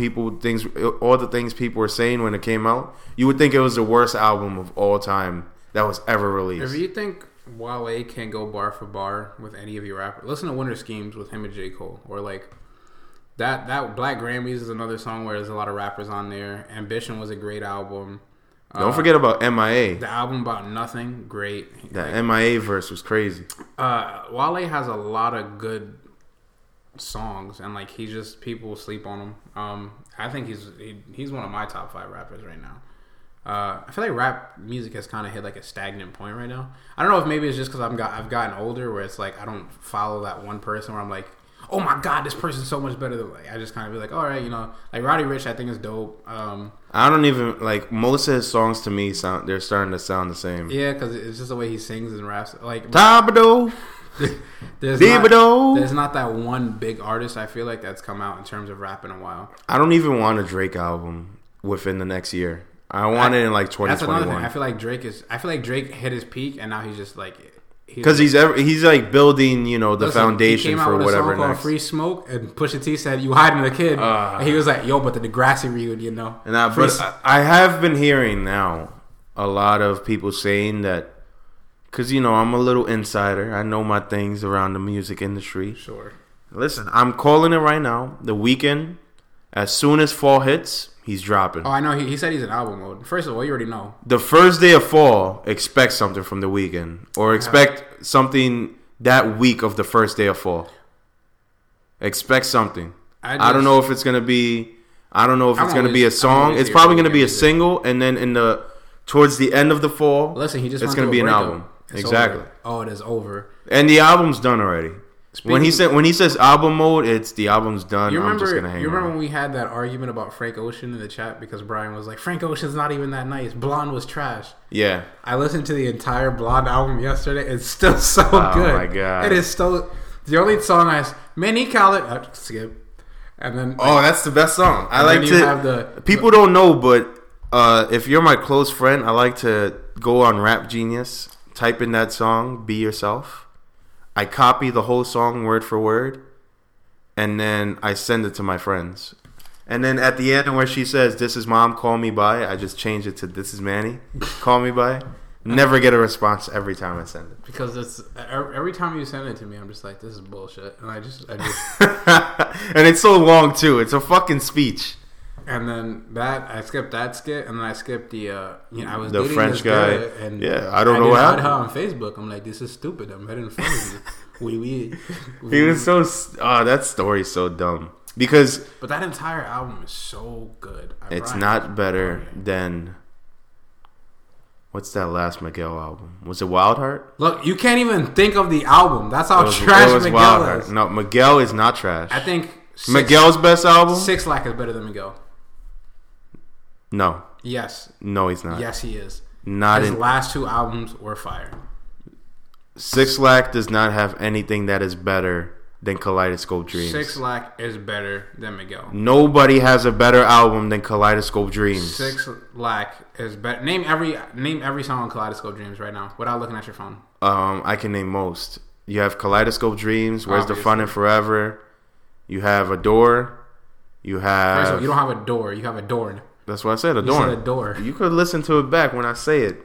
things people were saying when it came out, you would think it was the worst album of all time that was ever released. If you think Wale can't go bar for bar with any of your rappers, listen to Winter Schemes with him and J. Cole, or like that Black Grammys is another song where there's a lot of rappers on there. Ambition was a great album. Don't forget about MIA. The album about nothing, great. That MIA verse was crazy. Wale has a lot of good songs, and like people sleep on him. I think he's one of my top 5 rappers right now. I feel like rap music has kind of hit like a stagnant point right now. I don't know if maybe it's just because I've gotten older, where it's like I don't follow that one person where I'm like, oh my god, this person's so much better than, like, I just kind of be like, all right, like Roddy Ricch, I think is dope. I don't even like most of his songs to me they're starting to sound the same. Yeah, because it's just the way he sings and raps. Like Tabado. there's not that one big artist I feel like that's come out in terms of rap in a while. I don't even want a Drake album within the next year. I want it in like 2021. That's another thing. I feel like Drake hit his peak and now he's just like, because he's like building, the foundation for whatever next. Free Smoke, and Pusha T said, "You hiding the kid," and he was like, "Yo, but the Degrassi reunion, And I have been hearing now a lot of people saying that, because I'm a little insider. I know my things around the music industry. Sure. Listen, I'm calling it right now. The Weeknd, as soon as fall hits, he's dropping. Oh, I know. He said he's in album mode. First of all, you already know. The first day of fall, expect something from The Weeknd. Or expect something that week of the first day of fall. Expect something. I don't know if it's going to be... I don't know if it's going to be a song. It's probably going to be a single. And then towards the end of the fall, listen, it's going to be an album. Exactly. Over. Oh, it is over. And the album's done already. When he says album mode, it's the album's done. I'm just gonna hang. You remember when we had that argument about Frank Ocean in the chat because Brian was like, Frank Ocean's not even that nice. Blonde was trash. Yeah. I listened to the entire Blonde album yesterday. It's still so good. Oh my god. It is still the only song Manny Khaled skip. And then that's the best song. I like to. People don't know, but if you're my close friend, I like to go on Rap Genius, type in that song, "Be Yourself." I copy the whole song word for word, and then I send it to my friends. And then at the end where she says, "This is Mom, call me by," I just change it to "This is Manny, call me by." Never get a response every time I send it. Because it's every time you send it to me, I'm just like, this is bullshit. And I just and it's so long too. It's a fucking speech. And then I skipped that skit, and then I skipped the I was the dating French this guy, and I don't know what happened. her on Facebook. I'm like, this is stupid. I'm heading in front of you. He was so. That story's so dumb because. But that entire album is so good. It's not better than. What's that last Miguel album? Was it Wild Heart? Look, you can't even think of the album. That's how trash Miguel is. No, Miguel is not trash. I think Miguel's best album. 6 Lack is better than Miguel. No. Yes. No, he's not. Yes, he is. His last 2 albums were fire. 6 Lack does not have anything that is better than Kaleidoscope Dreams. 6 Lack is better than Miguel. Nobody has a better album than Kaleidoscope Dreams. 6 Lack is better. Name every song on Kaleidoscope Dreams right now without looking at your phone. I can name most. You have Kaleidoscope Dreams. Where's the Fun in Forever? You have Adore. You have. First of all, you don't have a door. You have a door. That's what I said. Adore. You said a door. You could listen to it back when I say it.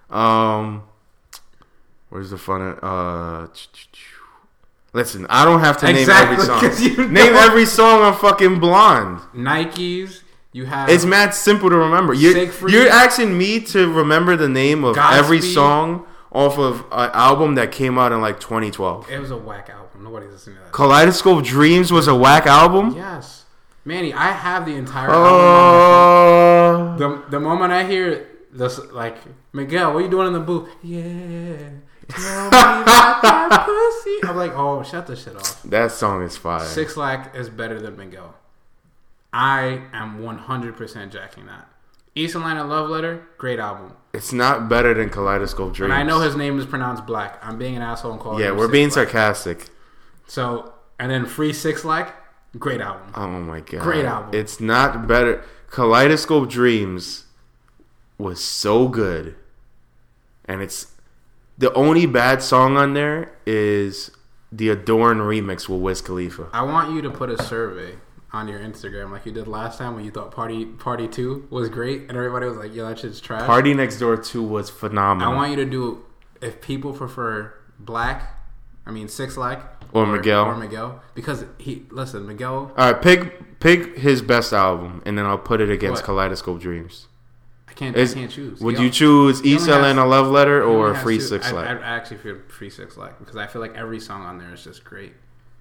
Where's the fun? Listen, I don't have to name every song. Name every song on fucking Blonde. Nikes. You have. It's mad simple to remember. You're asking me to remember the name of every song off of an album that came out in like 2012. It was a whack album. Nobody's listening to that. Kaleidoscope Dreams was a whack album? Yes. Manny, I have the entire album. The moment I hear this, like, Miguel, what are you doing in the booth? Yeah. Tell me about that pussy. I'm like, oh, shut this shit off. That song is fire. 6 Lack is better than Miguel. I am 100% jacking that. East Atlanta Love Letter, great album. It's not better than Kaleidoscope Dreams. And I know his name is pronounced Black. I'm being an asshole and calling him we're Six being Black. sarcastic. So, and then Free Six Like, great album. Oh my god. Great album. It's not better. Kaleidoscope Dreams was so good. And it's the only bad song on there is the Adorn remix with Wiz Khalifa. I want you to put a survey on your Instagram like you did last time when you thought Party 2 was great and everybody was like, yo, that shit's trash. Party Next Door 2 was phenomenal. I want you to do, if people prefer Six Like or Miguel. Because Miguel. Alright, pick his best album and then I'll put it against Kaleidoscope Dreams. I can't choose. Would you choose East Atlanta Love Letter or Free Six Like? I actually feel Free Six Like because I feel like every song on there is just great.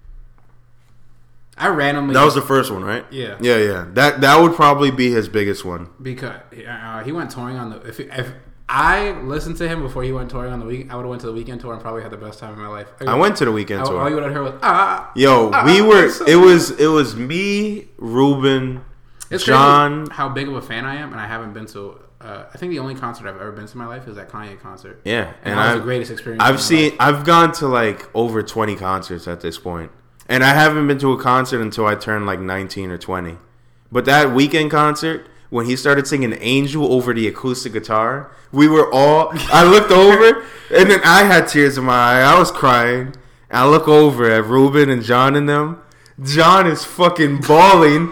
I randomly. That was the first one, right? Yeah. That would probably be his biggest one because he went touring on the. If I listened to him before he went touring on the week, I would have went to the Weekend tour and probably had the best time of my life. I went to the Weekend tour. All you would have heard was It was me, Ruben, it's John. Crazy how big of a fan I am, and I haven't been to. I think the only concert I've ever been to in my life is that Kanye concert. Yeah, and that was the greatest experience. I've gone to like over 20 concerts at this point. And I haven't been to a concert until I turned like 19 or 20. But that Weekend concert, when he started singing Angel over the acoustic guitar, I looked over, and then I had tears in my eye. I was crying. And I look over at Ruben and John and them. John is fucking bawling.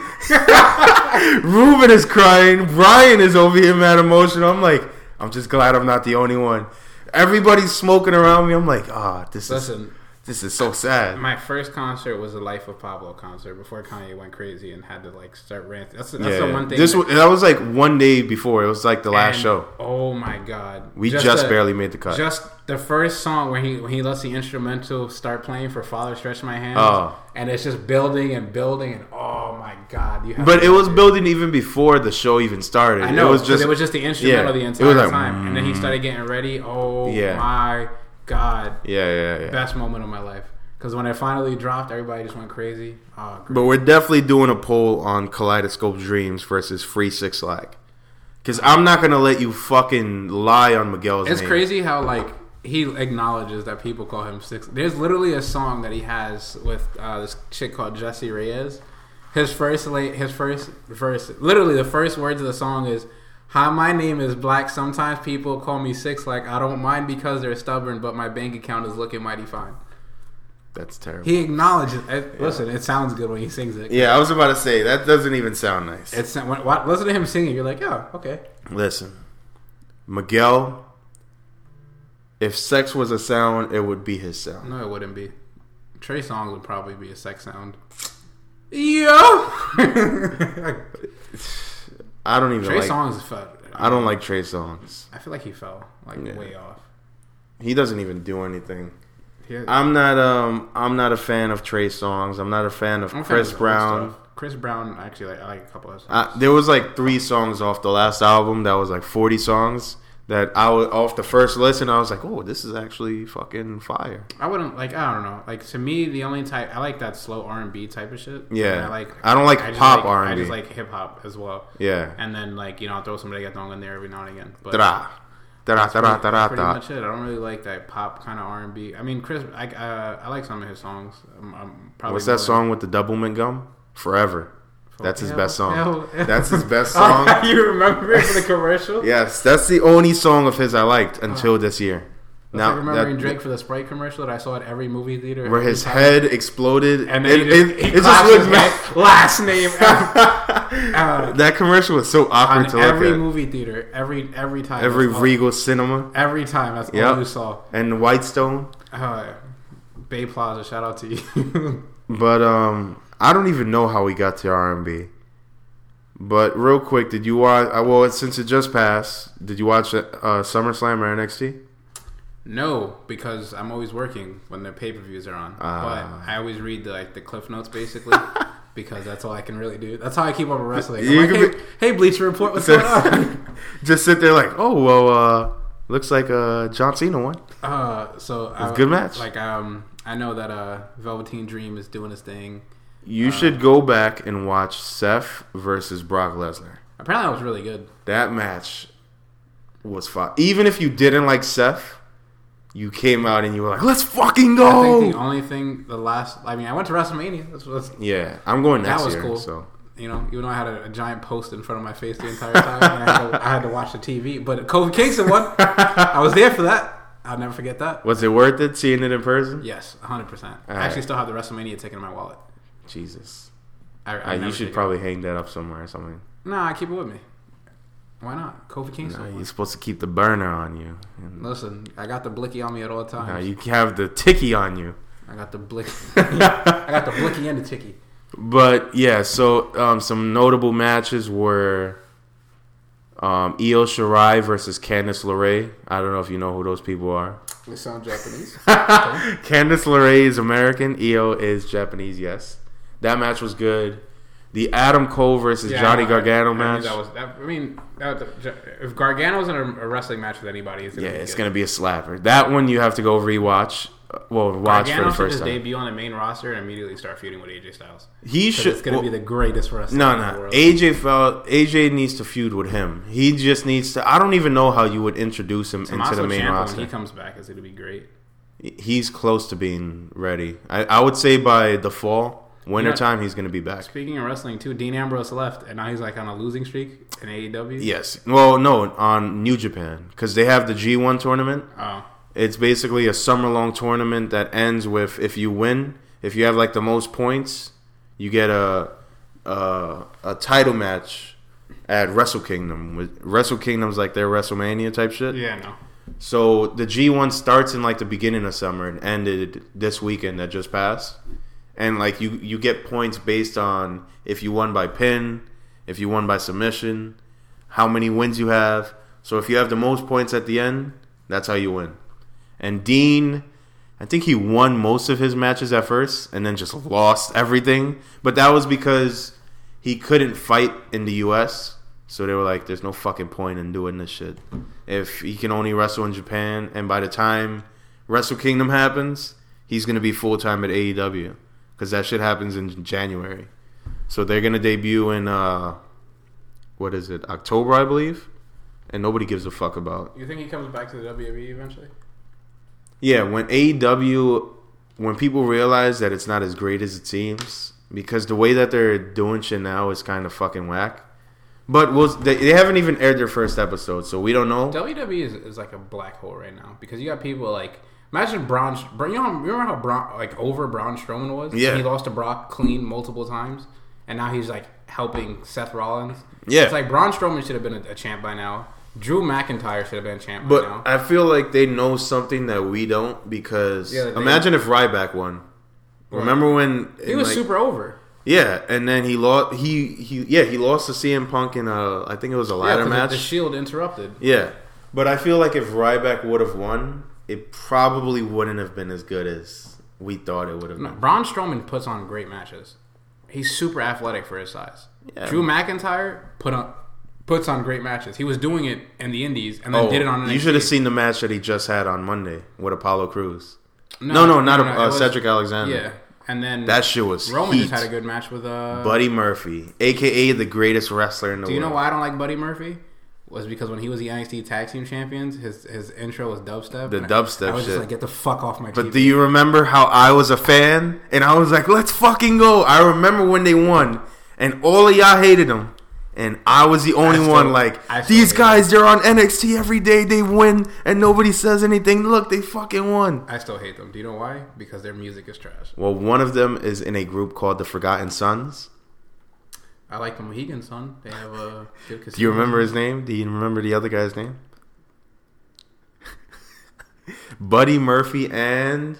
Ruben is crying. Brian is over here mad emotional. I'm like, I'm just glad I'm not the only one. Everybody's smoking around me. I'm like, this is so sad. My first concert was the Life of Pablo concert before Kanye went crazy and had to like start ranting. That's the one thing. That was like one day before. It was like the last show. Oh my god! We just barely made the cut. Just the first song when he lets the instrumental start playing for "Father Stretch My Hands," and it's just building and oh my god! But it was building even before the show even started. I know. It was just the instrumental the entire time, and then he started getting ready. Oh my god! Yeah. Best moment of my life. Because when it finally dropped, everybody just went crazy. Oh, but we're definitely doing a poll on Kaleidoscope Dreams versus Free Six Like. Because I'm not going to let you fucking lie on Miguel's name. It's crazy how, like, he acknowledges that people call him Six. There's literally a song that he has with this chick called Jessie Reyes. His first verse, literally the first words of the song is, "Hi, my name is Black. Sometimes people call me Six Like. I don't mind because they're stubborn, but my bank account is looking mighty fine." That's terrible. He acknowledges it. Listen, it sounds good when he sings it. Yeah, I was about to say, that doesn't even sound nice. Listen to him singing. You're like, oh, okay. Listen, Miguel, if sex was a sound, it would be his sound. No, it wouldn't be. Trey Songz would probably be a sex sound. Yo! I don't even Trey Songz fell. I don't like Trey Songz. I feel like he fell way off. He doesn't even do anything. Yeah. I'm not a fan of Trey Songz. I'm not a fan of Chris Brown. Chris Brown, actually, I like a couple of songs. There was like 3 songs off the last album that was like 40 songs that I was off the first listen. I was like, oh, this is actually fucking fire. I wouldn't I don't know. Like, to me, the only type I like that slow R&B type of shit. Yeah, I don't like pop R&B. I just like hip hop as well. Yeah, and then I'll throw some reggaeton in there every now and again. But that's pretty much it. I don't really like that pop kind of R&B. I mean, Chris, I like some of his songs. I'm probably What's that song with the Doublemint gum? Forever. That's his best song. That's his best song. You remember it for the commercial? Yes, that's the only song of his I liked until this year. Now, like remembering Drake for the Sprite commercial that I saw at every movie theater. Where his head exploded. And then he just looked last name. That commercial was so awkward to look at. Every movie theater. Every time. Every Regal Cinema. Every time. That's all you saw. And the Whitestone. Bay Plaza. Shout out to you. But I don't even know how we got to R&B. But real quick, did you watch... well, since it just passed, did you watch SummerSlam or NXT? No, because I'm always working when the pay-per-views are on. But I always read the Cliff Notes, basically, because that's all I can really do. That's how I keep up with wrestling. I'm like, hey, Bleacher Report, what's going on? Just sit there like, oh, well, looks like John Cena won. So it's a good match. I know that Velveteen Dream is doing his thing. You should go back and watch Seth versus Brock Lesnar. Apparently, that was really good. That match was fun. Even if you didn't like Seth, you came out and you were like, "Let's fucking go!" I think the only thing, I went to WrestleMania. Yeah, I'm going next year. That was cool. So. You know, even though I had a giant post in front of my face the entire time, and I had to watch the TV. But Kofi Kingston won. I was there for that. I'll never forget that. Was it worth it seeing it in person? Yes, 100%. I actually still have the WrestleMania ticket in my wallet. Jesus. You should probably hang that up somewhere or something. Nah, I keep it with me. Why not? Kofi Kingston. You're supposed to keep the burner on you. Listen, I got the blicky on me at all times. Nah, you have the ticky on you. I got the blicky. I got the blicky and the ticky. But yeah, so some notable matches were Io Shirai versus Candice LeRae. I don't know if you know who those people are. They sound Japanese. Candice LeRae is American. Io is Japanese. Yes, that match was good. The Adam Cole versus Johnny Gargano match. If Gargano's in a wrestling match with anybody, it's gonna be a slapper. That one you have to go rewatch. Watch Gargano for the first time. Gargano should just debut on the main roster and immediately start feuding with AJ Styles. He should. It's going to be the greatest wrestler in the world. AJ needs to feud with him. He just needs to. I don't even know how you would introduce him into the main roster. When he comes back, is going to be great. He's close to being ready. I would say by the fall, wintertime, he's going to be back. Speaking of wrestling, too, Dean Ambrose left, and now he's like on a losing streak in AEW. Yes. Well, no, on New Japan, because they have the G1 tournament. Oh. It's basically a summer-long tournament that ends with if you win, if you have like the most points, you get a title match at Wrestle Kingdom. Wrestle Kingdom's like their WrestleMania type shit. Yeah, no. So the G1 starts in like the beginning of summer and ended this weekend that just passed. And like you get points based on if you won by pin, if you won by submission, how many wins you have. So if you have the most points at the end, that's how you win. And Dean, I think he won most of his matches at first and then just lost everything. But that was because he couldn't fight in the U.S. So they were like, there's no fucking point in doing this shit. If he can only wrestle in Japan, and by the time Wrestle Kingdom happens, he's going to be full-time at AEW. Because that shit happens in January. So they're going to debut in, October, I believe? And nobody gives a fuck about. You think he comes back to the WWE eventually? Yeah, when people realize that it's not as great as it seems, because the way that they're doing shit now is kind of fucking whack. But they haven't even aired their first episode, so we don't know. WWE is like a black hole right now, because you got people like, imagine Braun. Remember how over Braun Strowman was? Yeah, he lost to Brock clean multiple times, and now he's like helping Seth Rollins. Yeah, it's like Braun Strowman should have been a champ by now. Drew McIntyre should have been a champ by now. But I feel like they know something that we don't, because imagine if Ryback won. What? Remember when he was super over? Yeah, and then he lost. He lost to CM Punk in I think it was a ladder match. The Shield interrupted. Yeah, but I feel like if Ryback would have won, it probably wouldn't have been as good as we thought it would have been. Braun Strowman puts on great matches. He's super athletic for his size. Yeah. Drew McIntyre puts on great matches. He was doing it in the Indies and then did it on NXT. You should have seen the match that he just had on Monday with Apollo Crews. No, Cedric Alexander. Yeah, and then that shit was Roman just had a good match with Buddy Murphy, a.k.a. the greatest wrestler in the world. Do you know why I don't like Buddy Murphy? Was because when he was the NXT Tag Team Champions, his intro was dubstep. The dubstep I was shit. Just like, get the fuck off my TV. But do you remember how I was a fan? And I was like, let's fucking go. I remember when they won. And all of y'all hated them. And I was the only one like, these guys, they're on NXT every day. They win. And nobody says anything. Look, they fucking won. I still hate them. Do you know why? Because their music is trash. Well, one of them is in a group called the Forgotten Sons. I like the Mohegan Sun. They have a good casino. Do you remember his name? Do you remember the other guy's name? Buddy Murphy and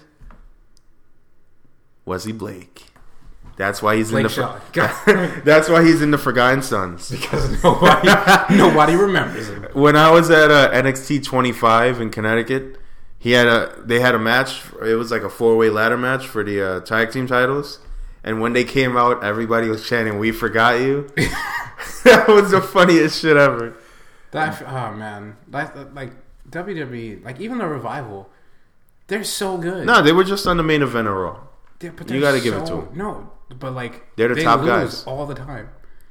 Wesley Blake. That's why he's That's why he's in the Forgotten Sons. Because nobody remembers him. When I was at NXT 25 in Connecticut, they had a match. It was like a 4-way ladder match for the tag team titles. And when they came out, everybody was chanting, "We forgot you." That was the funniest shit ever. Man, like WWE, like even the Revival, they're so good. No, they were just on the main event of Raw. Yeah, but you got to give it to them. No, but like they're the top guys all the time.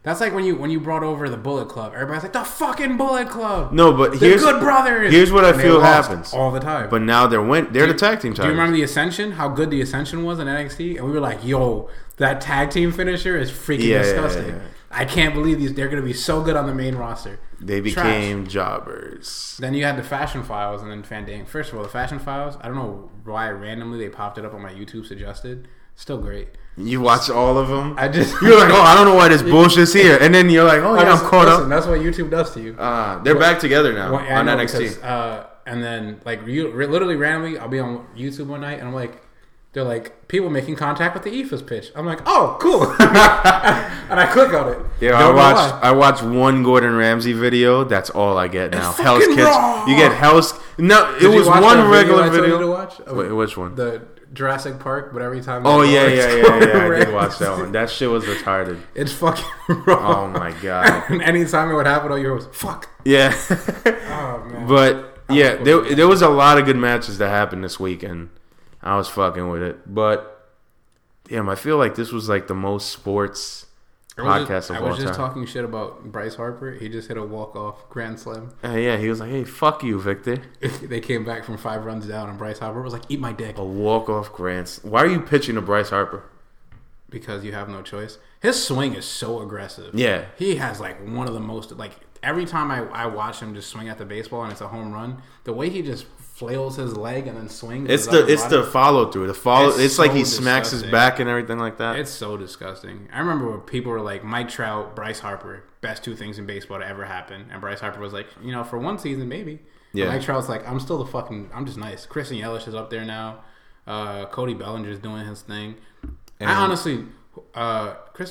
That's like when you brought over the Bullet Club. Everybody's like, the fucking Bullet Club. No, but they're good brothers. Here's what I And they feel lost happens all the time. But now they're the tag team titles. Do you remember the Ascension? How good the Ascension was in NXT? And we were like, yo, that tag team finisher is freaking disgusting. Yeah. I can't believe they're going to be so good on the main roster. They became jobbers. Then you had the Fashion Files and then Fandango. First of all, the Fashion Files, I don't know why randomly they popped it up on my YouTube suggested. Still great. You watch all of them? You're like, oh, I don't know why this bullshit's here. And then you're like, oh, yeah, I'm caught up. That's what YouTube does to you. They're back together now on NXT. Because, and then, like, literally randomly, I'll be on YouTube one night and I'm like, they're like, people making contact with the EFUS pitch. I'm like, oh, cool. And I click on it. Yeah, I watched one Gordon Ramsay video. That's all I get now. Hell's Kitchen. You get Hell's... No, it was one regular video. To watch? Wait, which one? The Jurassic Park, but every time... Oh, yeah. I did watch that one. That shit was retarded. It's fucking wrong. Oh, my God. And anytime it would happen, all you heard was, fuck. Yeah. Oh, man. But, yeah, there was a lot of good matches that happened this weekend. I was fucking with it. But, damn, I feel like this was like the most sports podcast of all time. I was just talking shit about Bryce Harper. He just hit a walk-off grand slam. Yeah, he was like, hey, fuck you, Victor. They came back from 5 runs down, and Bryce Harper was like, eat my dick. A walk-off grand slam. Why are you pitching to Bryce Harper? Because you have no choice. His swing is so aggressive. Yeah. He has, like, one of the most, like, every time I watch him just swing at the baseball and it's a home run, the way he just flails his leg and then swings. It's the follow through. It's so like he smacks his back and everything like that. It's so disgusting. I remember when people were like, Mike Trout, Bryce Harper, best 2 things in baseball to ever happen. And Bryce Harper was like, for one season maybe. Yeah. Mike Trout's like, I'm just nice. Christian Yelich is up there now. Cody Bellinger's doing his thing. And I honestly, I was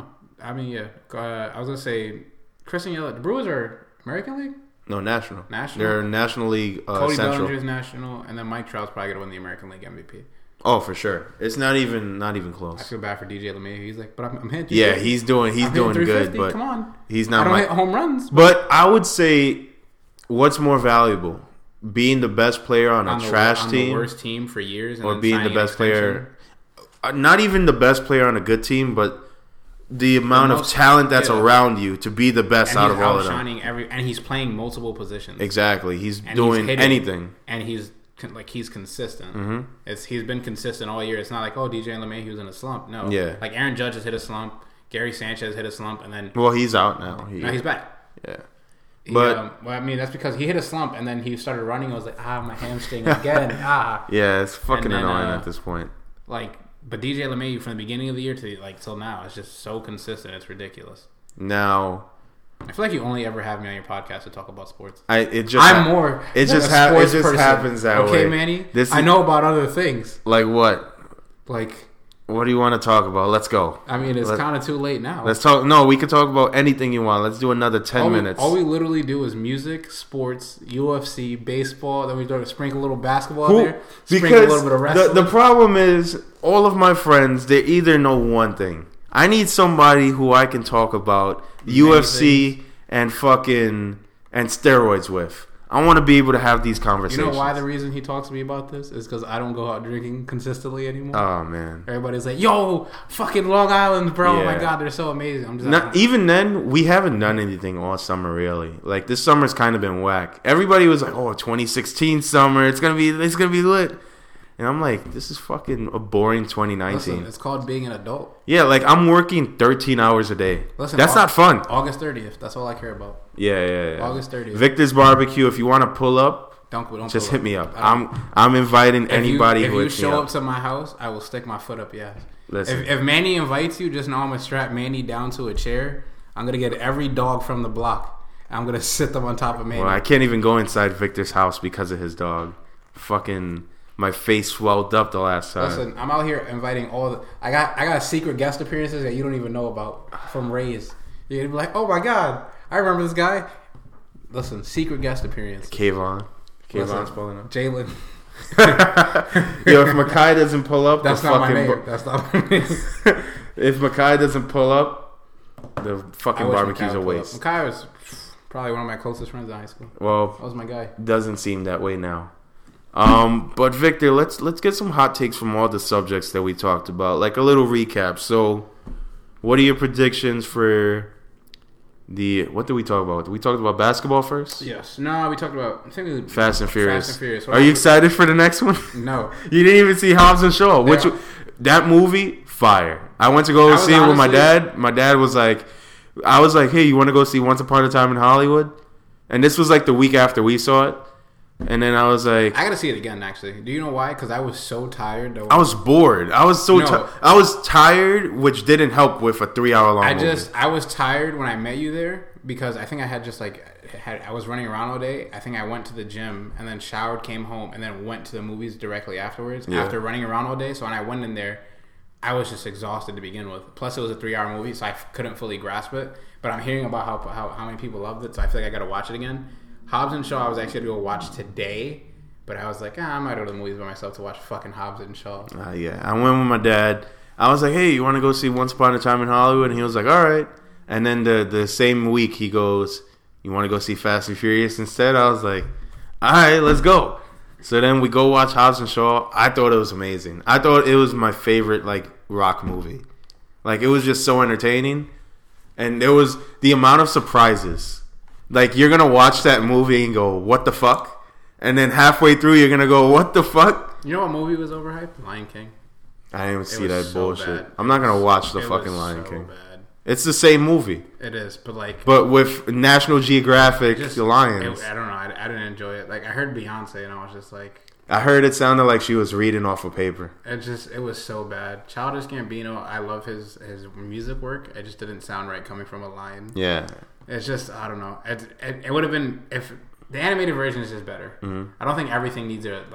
gonna say Christian Yelich. The Brewers are American League. No, National. National? They're National League Cody Central. Bellinger's National, and then Mike Trout's probably going to win the American League MVP. Oh, for sure. It's not even close. I feel bad for DJ LeMahieu. He's like, but I'm hitting. Yeah, he's doing good, but come on, he's not. I don't hit home runs. But I would say, what's more valuable, being the best player on a trash team, the worst team for years, or being the best player? Not even the best player on a good team, but the amount of talent that's around you to be the best out of all of them. And he's playing multiple positions. Exactly. He's doing anything. And he's consistent. Mm-hmm. He's been consistent all year. It's not like, oh, DJ LeMahieu's in a slump. No. Yeah. Like Aaron Judge has hit a slump. Gary Sanchez hit a slump. And then... Well, he's out now. He's back. Yeah. But that's because he hit a slump and then he started running. I was like, my hamstring again. Yeah, it's fucking annoying at this point. But DJ LeMahieu from the beginning of the year to till now is just so consistent. It's ridiculous. Now, I feel like you only ever have me on your podcast to talk about sports. It just happens that way. Okay, Manny. I know about other things. Like what? Like, what do you want to talk about? Let's go. I mean, it's kind of too late now. Let's talk. No, we can talk about anything you want. Let's do another 10 minutes. All we literally do is music, sports, UFC, baseball. Then we start to sprinkle a little basketball in there. Sprinkle a little bit of wrestling. The problem is, all of my friends, they either know one thing. I need somebody who I can talk about UFC and steroids with. I want to be able to have these conversations. You know why the reason he talks to me about this is because I don't go out drinking consistently anymore. Oh, man. Everybody's like, yo, fucking Long Island, bro. Yeah. Oh, my God, they're so amazing. I'm just even then, we haven't done anything all summer, really. Like, this summer's kind of been whack. Everybody was like, 2016 summer, it's gonna be lit. And I'm like, this is fucking a boring 2019. Listen, it's called being an adult. Yeah, like I'm working 13 hours a day. Listen, that's not fun. August 30th. That's all I care about. Yeah. August 30th. Victor's Barbecue. If you want to pull up, don't just hit me up. I'm inviting anybody who hits me up. If you show up to my house, I will stick my foot up your ass. Listen. If Manny invites you, just know I'm gonna strap Manny down to a chair. I'm gonna get every dog from the block. I'm gonna sit them on top of Manny. Well, I can't even go inside Victor's house because of his dog. Fucking. My face swelled up the last time. Listen, I'm out here inviting all the... I got secret guest appearances that you don't even know about from Rays. You're going to be like, oh my God, I remember this guy. Listen, secret guest appearance. Kayvon's pulling up. Jalen. Yo, if Makai doesn't pull up... That's not my name. That's not my name. If Makai doesn't pull up, the fucking barbecue's a waste. Makai was probably one of my closest friends in high school. Well... That was my guy. Doesn't seem that way now. But Victor, let's get some hot takes from all the subjects that we talked about, like a little recap. So, what are your predictions for What did we talk about? We talked about basketball first. Yes. No, we talked about Fast and Furious. Fast and Furious. Are you excited for the next one? No. You didn't even see Hobbs and Shaw. That movie, fire. I went to go see it with my dad. My dad was like, I was like, hey, you want to go see Once Upon a Time in Hollywood? And this was like the week after we saw it. And then I was like, I gotta see it again. Actually, do you know why? Because I was so tired. I was bored. I was so I was tired, which didn't help with a 3-hour long movie. I was tired when I met you there because I think I had just I was running around all day. I think I went to the gym and then showered, came home, and then went to the movies directly afterwards. Yeah. After running around all day, so when I went in there, I was just exhausted to begin with. Plus, it was a 3-hour movie, so I couldn't fully grasp it. But I'm hearing about how many people loved it, so I feel like I gotta watch it again. Hobbs and Shaw, I was actually going to go watch today, but I was like, I might go to the movies by myself to watch fucking Hobbs and Shaw. Yeah, I went with my dad. I was like, hey, you want to go see Once Upon a Time in Hollywood? And he was like, all right. And then the same week, he goes, you want to go see Fast and Furious instead? I was like, all right, let's go. So then we go watch Hobbs and Shaw. I thought it was amazing. I thought it was my favorite, rock movie. It was just so entertaining. And there was the amount of surprises. You're going to watch that movie and go, what the fuck? And then halfway through, you're going to go, what the fuck? You know what movie was overhyped? Lion King. I didn't even see that bullshit. Bad. I'm not going to watch the fucking Lion King. Bad. It's the same movie. It is, but But with National Geographic lions. I don't know. I didn't enjoy it. I heard Beyonce and I was just like... I heard it sounded like she was reading off of paper. It was so bad. Childish Gambino, I love his music work. It just didn't sound right coming from a lion. Yeah. It's just, I don't know. It would have been, if the animated version is just better. Mm-hmm. I don't think everything needs a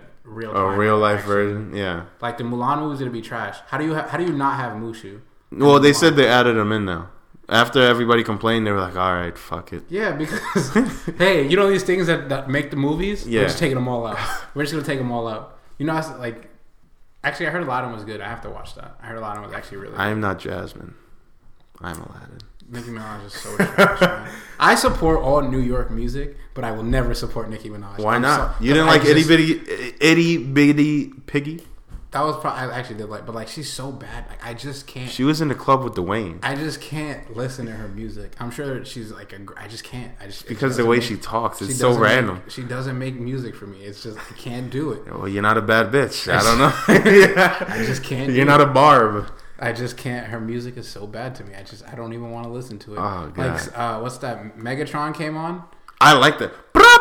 real life version. Yeah. The Mulan movie is gonna be trash. How do you not have Mushu? Well, they said they added him in now. After everybody complained, they were like, all right, fuck it. Yeah, because hey, you know these things that make the movies? Yeah. We're just taking them all out. We're just gonna take them all out. You know, actually, I heard Aladdin was good. I have to watch that. I heard Aladdin was actually really good. I am not Jasmine. I'm Aladdin. Nicki Minaj is so trash, man. I support all New York music, but I will never support Nicki Minaj. Why not? You didn't like Itty Bitty Piggy? That was probably, I actually did but she's so bad. I just can't. She was in the club with Dwayne. I just can't listen to her music. I'm sure she's I just can't. Because the way she talks, it's so random. She doesn't make music for me. It's just, I can't do it. Well, you're not a bad bitch. I don't know. I just can't. You're not a Barb. I just can't. Her music is so bad to me. I don't even want to listen to it. Oh god. What's that? Megatron came on. I liked it.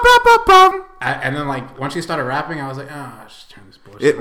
And then once she started rapping, I was like, oh, just turn this bullshit.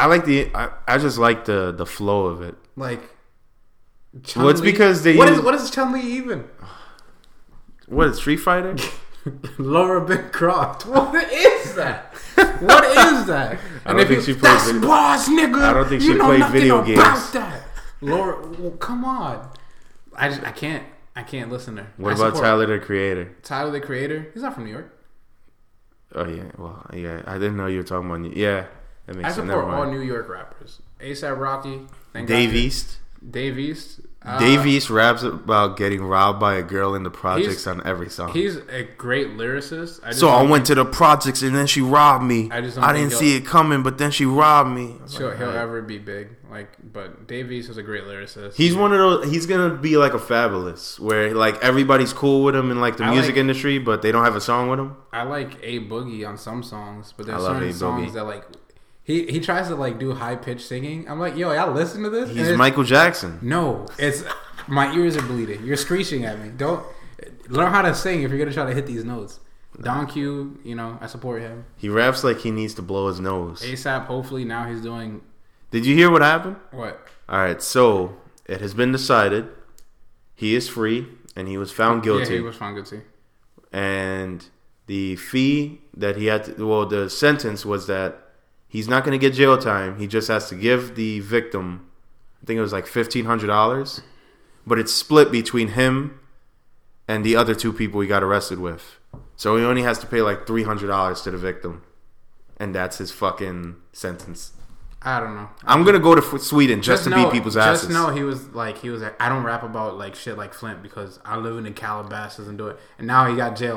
I just like the flow of it. Chun-Li? It's because they. What is Chun-Li even? What is Street Fighter? Laura Bancroft. What is that? What is that? I don't think she plays. That's boss, nigga. I don't think she played video games. That. Laura, well, come on. I can't listen to her. What about Tyler the Creator? Tyler the Creator? He's not from New York. Oh yeah, well yeah. I didn't know you were talking about. Yeah, that makes sense. I support all New York rappers. A$AP Rocky. Dave East. Dave East. Dave East raps about getting robbed by a girl in the projects on every song. He's a great lyricist. I went to the projects and then she robbed me. I didn't see it coming, but then she robbed me. He'll ever be big. But Dave East was a great lyricist. He's one of those. He's gonna be like a Fabulous, where everybody's cool with him in the music industry, but they don't have a song with him. I like A Boogie on some songs, but there's certain songs that He tries to do high pitched singing. I'm like, yo, y'all listen to this? He's Michael Jackson. No, it's my ears are bleeding. You're screeching at me. Don't learn how to sing if you're gonna try to hit these notes. Don Q, I support him. He raps like he needs to blow his nose. A$AP, hopefully now he's doing. Did you hear what happened? What? All right, so it has been decided he is free and he was found guilty. Yeah, he was found guilty. And the fee that he had to, the sentence was that he's not going to get jail time. He just has to give the victim, I think it was $1,500, but it's split between him and the other two people he got arrested with. So he only has to pay $300 to the victim, and that's his fucking sentence. I don't know. I'm going to go to Sweden just to beat people's asses. Just know he was I don't rap about shit like Flint because I live in Calabasas and do it. And now he got jailed.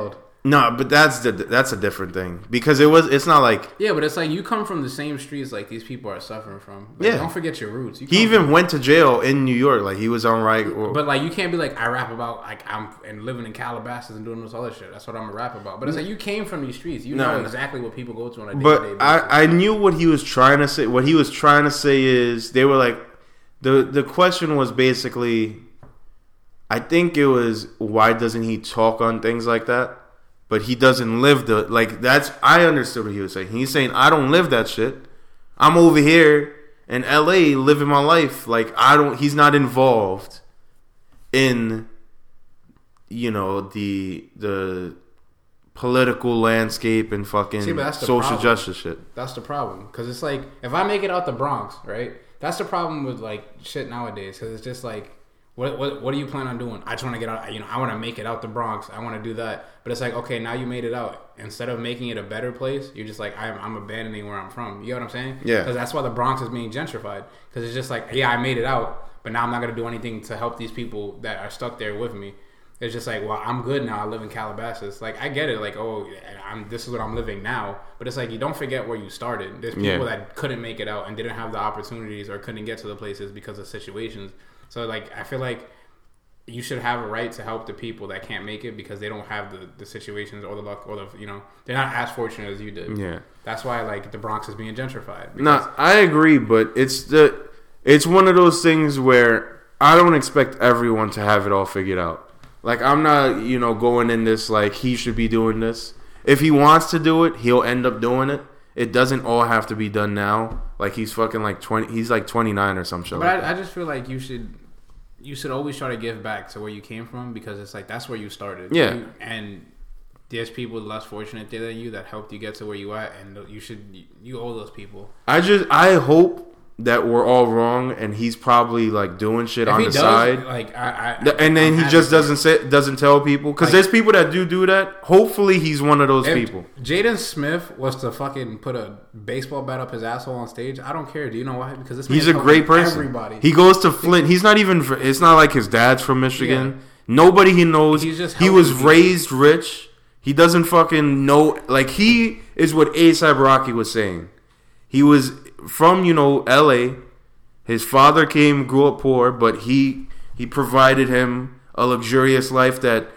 No, but that's a different thing because it's not like yeah, but it's like you come from the same streets like these people are suffering from. Like, yeah, don't forget your roots. He even went to jail in New York, like he was on but like you can't be like I rap about like I'm and living in Calabasas and doing this other shit. That's what I'm gonna rap about. But it's like you came from these streets. You know exactly what people go through on a day-to-day basis. But I knew what he was trying to say. What he was trying to say is they were like the question was basically, I think it was why doesn't he talk on things like that? But he doesn't live that's I understood what he was saying. He's saying I don't live that shit. I'm over here in LA living my life. Like he's not involved in the political landscape and fucking social justice shit. That's the problem. Cuz it's like if I make it out the Bronx, right? That's the problem with like shit nowadays cuz it's just like What do you plan on doing? I just want to get out. I want to make it out the Bronx. I want to do that. But it's like, okay, now you made it out. Instead of making it a better place, you're just like, I'm abandoning where I'm from. You know what I'm saying? Yeah. Because that's why the Bronx is being gentrified. Because it's just like, yeah, I made it out, but now I'm not gonna do anything to help these people that are stuck there with me. It's just like, well, I'm good now. I live in Calabasas. Like, I get it. Like, this is what I'm living now. But it's like, you don't forget where you started. There's people that couldn't make it out and didn't have the opportunities or couldn't get to the places because of situations. So, like, I feel like you should have a right to help the people that can't make it because they don't have the situations or the luck or they're not as fortunate as you did. Yeah. That's why, like, the Bronx is being gentrified. No, I agree, but it's one of those things where I don't expect everyone to have it all figured out. Like, I'm not, going in this like he should be doing this. If he wants to do it, he'll end up doing it. It doesn't all have to be done now. Like, he's fucking like 20. He's like 29 or some shit. But I just feel like you should always try to give back to where you came from because it's like that's where you started. Yeah. And there's people less fortunate than you that helped you get to where you at, and you owe those people. I hope that we're all wrong, and he's probably like doing shit on the side. Like and then he just doesn't tell people because there's people that do that. Hopefully, he's one of those people. Jaden Smith was to fucking put a baseball bat up his asshole on stage. I don't care. Do you know why? Because he's a great person. Everybody. He goes to Flint. He's not even. It's not like his dad's from Michigan. Yeah. Nobody he knows. He was raised rich. He doesn't fucking know. Like, he is what A$AP Rocky was saying. He was from, L.A. His father grew up poor, but he provided him a luxurious life that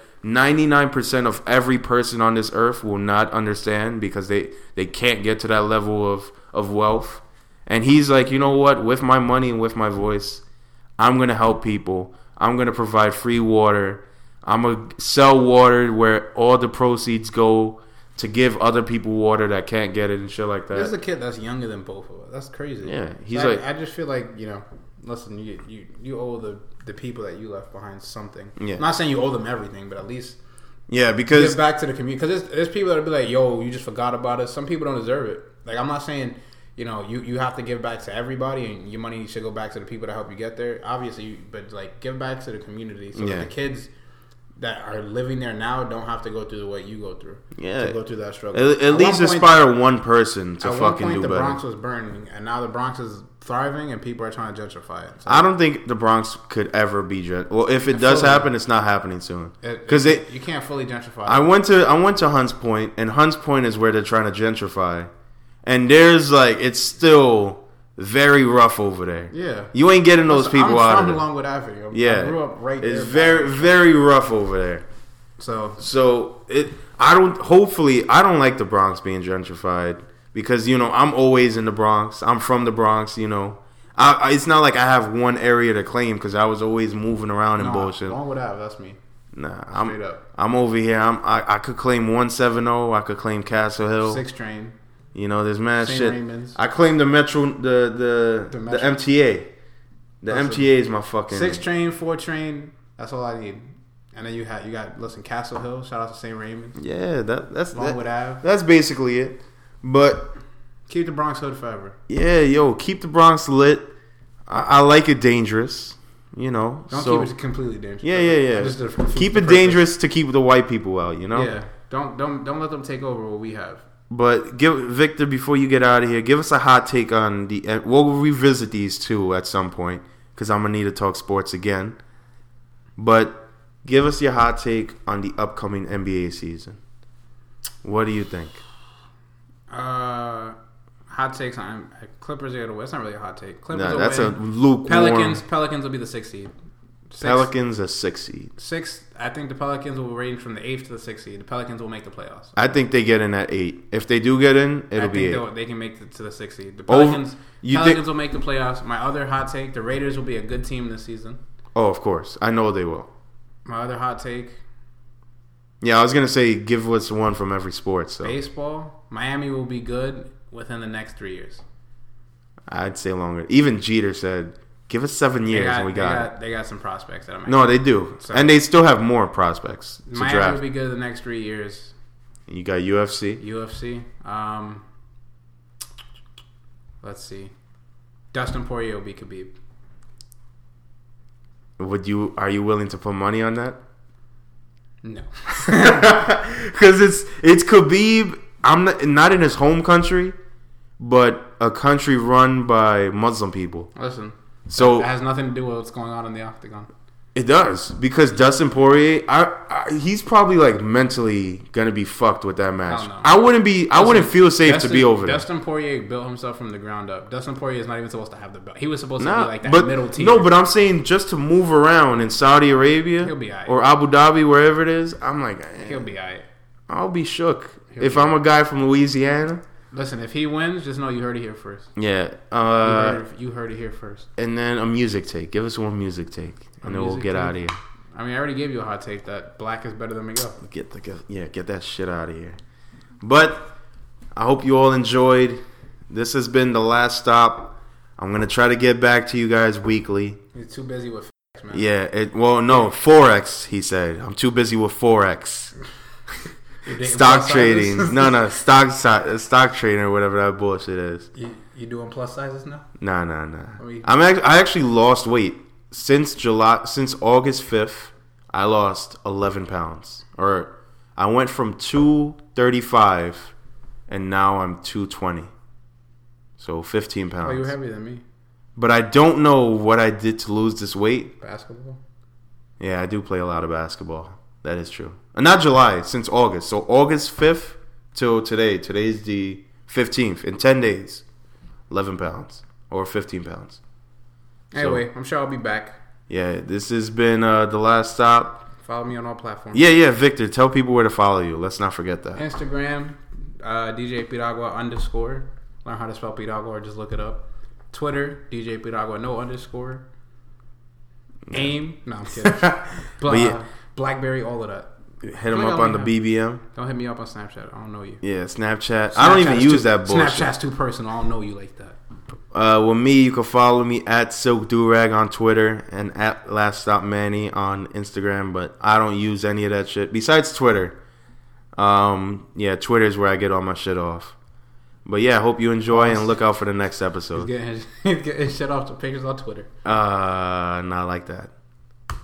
99% of every person on this earth will not understand because they can't get to that level of wealth. And he's like, you know what? With my money and with my voice, I'm going to help people. I'm going to provide free water. I'm going to sell water where all the proceeds go to give other people water that can't get it and shit like that. There's a kid that's younger than both of us. That's crazy. Yeah, he's like. I just feel like listen, you owe the people that you left behind something. Yeah. I'm not saying you owe them everything, but at least because give back to the community. Because there's people that'll be like, yo, you just forgot about us. Some people don't deserve it. Like, I'm not saying you have to give back to everybody and your money should go back to the people that help you get there. Obviously, but like give back to the community so that the kids that are living there now don't have to go through what you go through. Yeah. To go through that struggle. At least inspire one person to fucking do better. The Bronx was burning, and now the Bronx is thriving, and people are trying to gentrify it. So I don't think the Bronx could ever be well, if it does happen, it's not happening soon. Because you can't fully gentrify. I went to Hunts Point, and Hunts Point is where they're trying to gentrify. And there's it's still very rough over there. Yeah. You ain't getting those people out of there. I'm from Longwood Avenue. I grew up right there. It's very, very rough over there. So I don't like the Bronx being gentrified because, I'm always in the Bronx. I'm from the Bronx, it's not like I have one area to claim because I was always moving around and bullshit. Longwood Ave, that's me. Nah, I'm over here. I could claim 170. I could claim Castle Hill. 6 Train. There's mad St. shit. Raymond's. I claim the Metro, the MTA. The MTA is my fucking 6 Train, 4 Train. That's all I need. And then you got Castle Hill. Shout out to St. Raymond. Yeah, that's Longwood Ave. That's basically it. But keep the Bronx hood forever. Yeah, keep the Bronx lit. I like it dangerous. Don't keep it completely dangerous. Yeah. Keep it dangerous to keep the white people out. Yeah. Don't let them take over what we have. But Victor, before you get out of here, give us a hot take on we'll revisit these two at some point because I'm gonna need to talk sports again. But give us your hot take on the upcoming NBA season. What do you think? Hot takes on Clippers are gonna win. It's not really a hot take. Clippers That's win. a lukewarm. Pelicans will be the 6th seed. Pelicans a 6 seed. 6. I think the Pelicans will range from the 8th to the 6th seed. The Pelicans will make the playoffs. I think they get in at 8. If they do get in, it'll be 8. They can make it to the 6th seed. The Pelicans will make the playoffs. My other hot take: the Raiders will be a good team this season. Oh, of course. I know they will. My other hot take: yeah, I was gonna say give us one from every sport. So baseball, Miami will be good within the next 3 years. I'd say longer. Even Jeter said, "Give us 7 years, and we got it." They got some prospects that I'm. No, they do, so, and they still have more prospects to Miami draft. will be good the next 3 years. You got UFC. Let's see. Dustin Poirier will be Khabib. Are you willing to put money on that? No, because it's Khabib. I'm not in his home country, but a country run by Muslim people. Listen, so that has nothing to do with what's going on in the octagon. It does, because Dustin Poirier, he's probably like mentally gonna be fucked with that match. I wouldn't feel safe to be over there. Dustin Poirier built himself from the ground up. Dustin Poirier is not even supposed to have the belt. He was supposed to be like that middle tier. No, but I'm saying just to move around in Saudi Arabia he'll be all right. or Abu Dhabi, wherever it is, I'm like, he'll be alright. I'll be shook if I'm a guy from Louisiana. Listen, if he wins, just know you heard it here first. Yeah, you heard it here first. And then a music take. Give us one music take, and then we'll get out of here. I mean, I already gave you a hot take that black is better than Miguel. Get that shit out of here. But I hope you all enjoyed. This has been the last stop. I'm gonna try to get back to you guys weekly. You're too busy with man. Yeah. Forex. He said I'm too busy with Forex. Stock trading. No, stock trading or whatever that bullshit is. You doing plus sizes now? Nah. I actually lost weight. Since August 5th, I lost 11 pounds. Or I went from 235 and now I'm 220. So 15 pounds. Oh, you're heavier than me. But I don't know what I did to lose this weight. Basketball? Yeah, I do play a lot of basketball. That is true. And not July, since August. So August 5th till today. Today's the 15th. In 10 days, 11 pounds or 15 pounds. Anyway, I'm sure I'll be back. Yeah, this has been the last stop. Follow me on all platforms. Yeah, Victor, tell people where to follow you. Let's not forget that. Instagram, DJ Piragua _ Learn how to spell Piragua or just look it up. Twitter, DJ Piragua _. AIM. No, I'm kidding. BlackBerry, all of that. Hit him up on the BBM. Don't hit me up on Snapchat. I don't know you. Yeah, Snapchat. I don't even use that bullshit. Snapchat's too personal. I don't know you like that. With me, you can follow me at Silk Durag on Twitter and at Last Stop Manny on Instagram, but I don't use any of that shit besides Twitter. Twitter is where I get all my shit off. But yeah, hope you enjoy and look out for the next episode. He's getting his shit off to pictures on Twitter. Not like that.